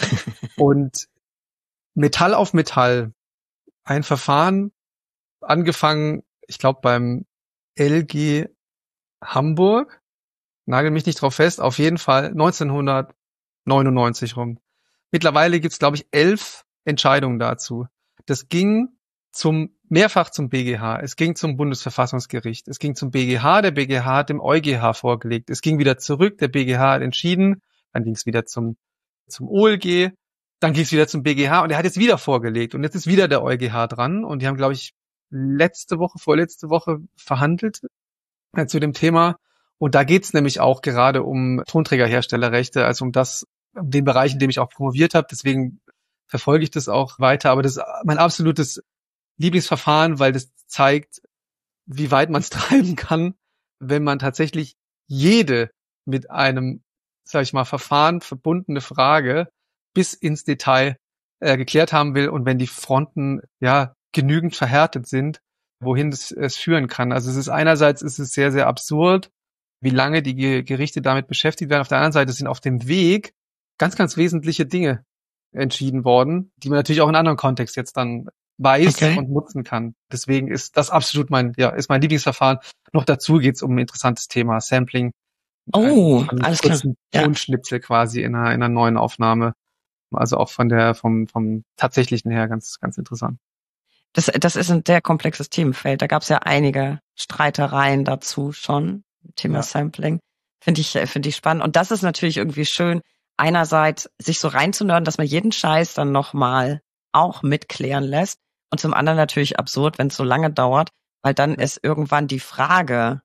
Und Metall auf Metall, ein Verfahren, angefangen, ich glaube, beim L G Hamburg, nagel mich nicht drauf fest, auf jeden Fall neunzehnhundertneunundneunzig rum. Mittlerweile gibt's, glaube ich, elf Entscheidungen dazu. Das ging zum mehrfach zum B G H, es ging zum Bundesverfassungsgericht, es ging zum B G H, der B G H hat dem EuGH vorgelegt, es ging wieder zurück, der B G H hat entschieden, dann ging es wieder zum zum O L G, dann ging es wieder zum B G H und er hat jetzt wieder vorgelegt und jetzt ist wieder der EuGH dran und die haben, glaube ich, letzte Woche, vorletzte Woche verhandelt äh, zu dem Thema und da geht's nämlich auch gerade um Tonträgerherstellerrechte, also um das, um den Bereich, in dem ich auch promoviert habe, deswegen verfolge ich das auch weiter, aber das ist mein absolutes Lieblingsverfahren, weil das zeigt, wie weit man es treiben kann, wenn man tatsächlich jede mit einem, sag ich mal, Verfahren verbundene Frage bis ins Detail äh, geklärt haben will und wenn die Fronten ja genügend verhärtet sind, wohin es, es führen kann. Also es ist einerseits ist es sehr, sehr absurd, wie lange die Ge- Gerichte damit beschäftigt werden. Auf der anderen Seite sind auf dem Weg ganz, ganz wesentliche Dinge entschieden worden, die man natürlich auch in einem anderen Kontext jetzt dann weiß Okay. und nutzen kann. Deswegen ist das absolut mein, ja, ist mein Lieblingsverfahren. Noch dazu geht's um ein interessantes Thema, Sampling. Oh, Ein, alles klar. Ja. Tonschnipsel quasi in einer, in einer neuen Aufnahme. Also auch von der, vom, vom tatsächlichen her ganz, ganz interessant. Das, das ist ein sehr komplexes Themenfeld. Da gab es ja einige Streitereien dazu schon. Thema Ja. Sampling. Finde ich, finde ich spannend. Und das ist natürlich irgendwie schön, einerseits sich so reinzunörden, dass man jeden Scheiß dann nochmal auch mitklären lässt. Und zum anderen natürlich absurd, wenn es so lange dauert, weil dann Ja. ist irgendwann die Frage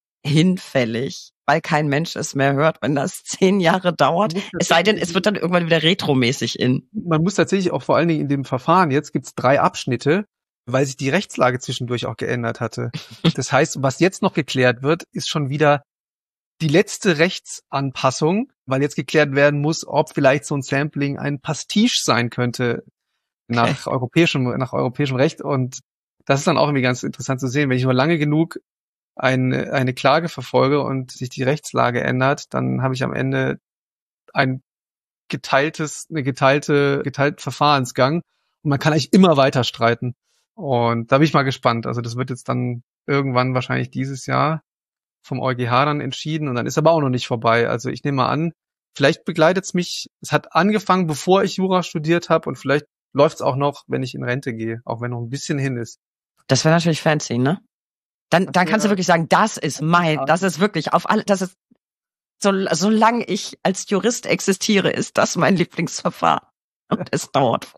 hinfällig, weil kein Mensch es mehr hört, wenn das zehn Jahre dauert. Es sei denn, es wird dann irgendwann wieder retromäßig in. Man muss tatsächlich auch vor allen Dingen in dem Verfahren, jetzt gibt's drei Abschnitte, weil sich die Rechtslage zwischendurch auch geändert hatte. Das heißt, was jetzt noch geklärt wird, ist schon wieder die letzte Rechtsanpassung, weil jetzt geklärt werden muss, ob vielleicht so ein Sampling ein Pastiche sein könnte nach Okay. europäischem, nach europäischem Recht. Und das ist dann auch irgendwie ganz interessant zu sehen. Wenn ich nur lange genug eine, eine Klage verfolge und sich die Rechtslage ändert, dann habe ich am Ende ein geteiltes, eine geteilte, geteilten Verfahrensgang und man kann eigentlich immer weiter streiten. Und da bin ich mal gespannt. Also das wird jetzt dann irgendwann wahrscheinlich dieses Jahr vom EuGH dann entschieden und dann ist aber auch noch nicht vorbei. Also ich nehme mal an, vielleicht begleitet es mich, es hat angefangen, bevor ich Jura studiert habe und vielleicht läuft es auch noch, wenn ich in Rente gehe, auch wenn noch ein bisschen hin ist. Das wäre natürlich fancy, ne? Dann, dann kannst du wirklich sagen, das ist mein, das ist wirklich auf alle, das ist So, solange ich als Jurist existiere, ist das mein Lieblingsverfahren. Und es dauert.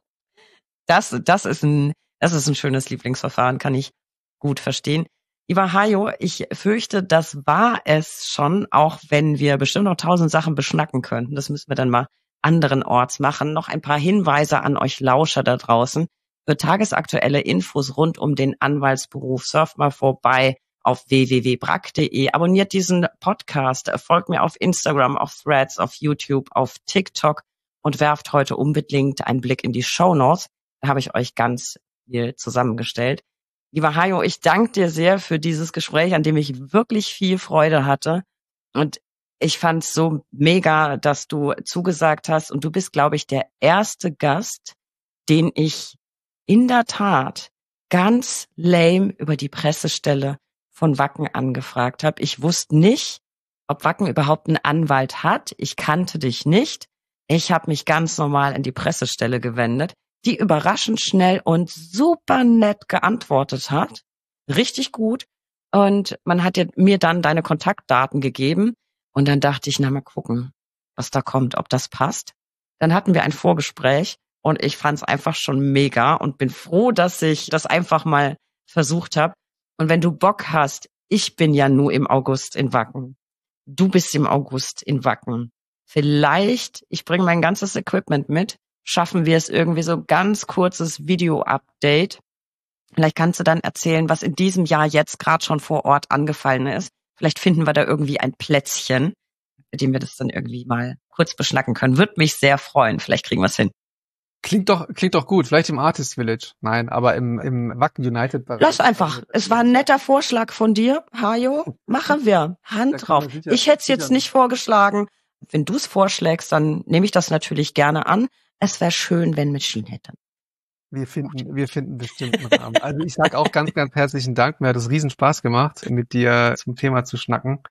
Das, das ist ein, das ist ein schönes Lieblingsverfahren, kann ich gut verstehen. Lieber Hajo, ich fürchte, das war es schon, auch wenn wir bestimmt noch tausend Sachen beschnacken könnten. Das müssen wir dann mal anderenorts machen. Noch ein paar Hinweise an euch Lauscher da draußen. Für tagesaktuelle Infos rund um den Anwaltsberuf surft mal vorbei auf w w w punkt brack punkt d e. Abonniert diesen Podcast, folgt mir auf Instagram, auf Threads, auf YouTube, auf TikTok und werft heute unbedingt einen Blick in die Shownotes. Da habe ich euch ganz viel zusammengestellt. Lieber Hajo, ich danke dir sehr für dieses Gespräch, an dem ich wirklich viel Freude hatte. Und ich fand es so mega, dass du zugesagt hast. Und du bist, glaube ich, der erste Gast, den ich in der Tat ganz lame über die Pressestelle von Wacken angefragt habe. Ich wusste nicht, ob Wacken überhaupt einen Anwalt hat. Ich kannte dich nicht. Ich habe mich ganz normal an die Pressestelle gewendet, die überraschend schnell und super nett geantwortet hat. Richtig gut. Und man hat mir dann deine Kontaktdaten gegeben. Und dann dachte ich, na mal gucken, was da kommt, ob das passt. Dann hatten wir ein Vorgespräch und ich fand es einfach schon mega und bin froh, dass ich das einfach mal versucht habe. Und wenn du Bock hast, ich bin ja nur im August in Wacken. Du bist im August in Wacken. Vielleicht, ich bringe mein ganzes Equipment mit, schaffen wir es irgendwie so ganz kurzes Video-Update. Vielleicht kannst du dann erzählen, was in diesem Jahr jetzt gerade schon vor Ort angefallen ist. Vielleicht finden wir da irgendwie ein Plätzchen, mit dem wir das dann irgendwie mal kurz beschnacken können. Würde mich sehr freuen. Vielleicht kriegen wir es hin. Klingt doch, klingt doch gut. Vielleicht im Artist Village. Nein, aber im, im Wacken United. Lass einfach. Es war ein netter Vorschlag von dir, Hajo. Machen wir. Hand drauf. Sicher, ich hätte es jetzt nicht vorgeschlagen. Wenn du es vorschlägst, dann nehme ich das natürlich gerne an. Es wäre schön, wenn Machine hätte. Wir finden, wir finden bestimmt einen Rahmen. Also ich sage auch ganz, ganz herzlichen Dank. Mir hat es riesen Spaß gemacht, mit dir zum Thema zu schnacken.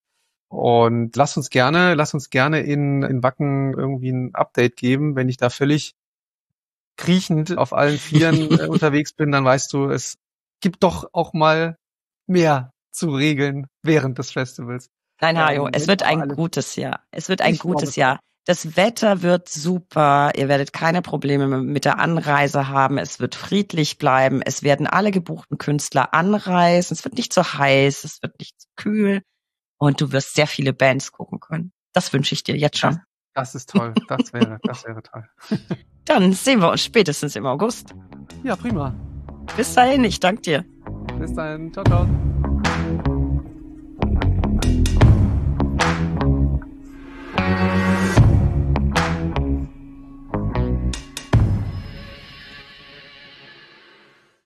Und lass uns gerne, lass uns gerne in, in Wacken irgendwie ein Update geben. Wenn ich da völlig kriechend auf allen Vieren äh, unterwegs bin, dann weißt du, es gibt doch auch mal mehr zu regeln während des Festivals. Nein, Hajo, ähm, es wird ein gutes Jahr. Es wird ein gutes Jahr. Das Wetter wird super. Ihr werdet keine Probleme mit der Anreise haben. Es wird friedlich bleiben. Es werden alle gebuchten Künstler anreisen. Es wird nicht zu heiß. Es wird nicht zu kühl. Und du wirst sehr viele Bands gucken können. Das wünsche ich dir jetzt schon. Das ist toll. Das wäre, das wäre toll. Dann sehen wir uns spätestens im August. Ja, prima. Bis dahin, ich danke dir. Bis dahin. Ciao, ciao.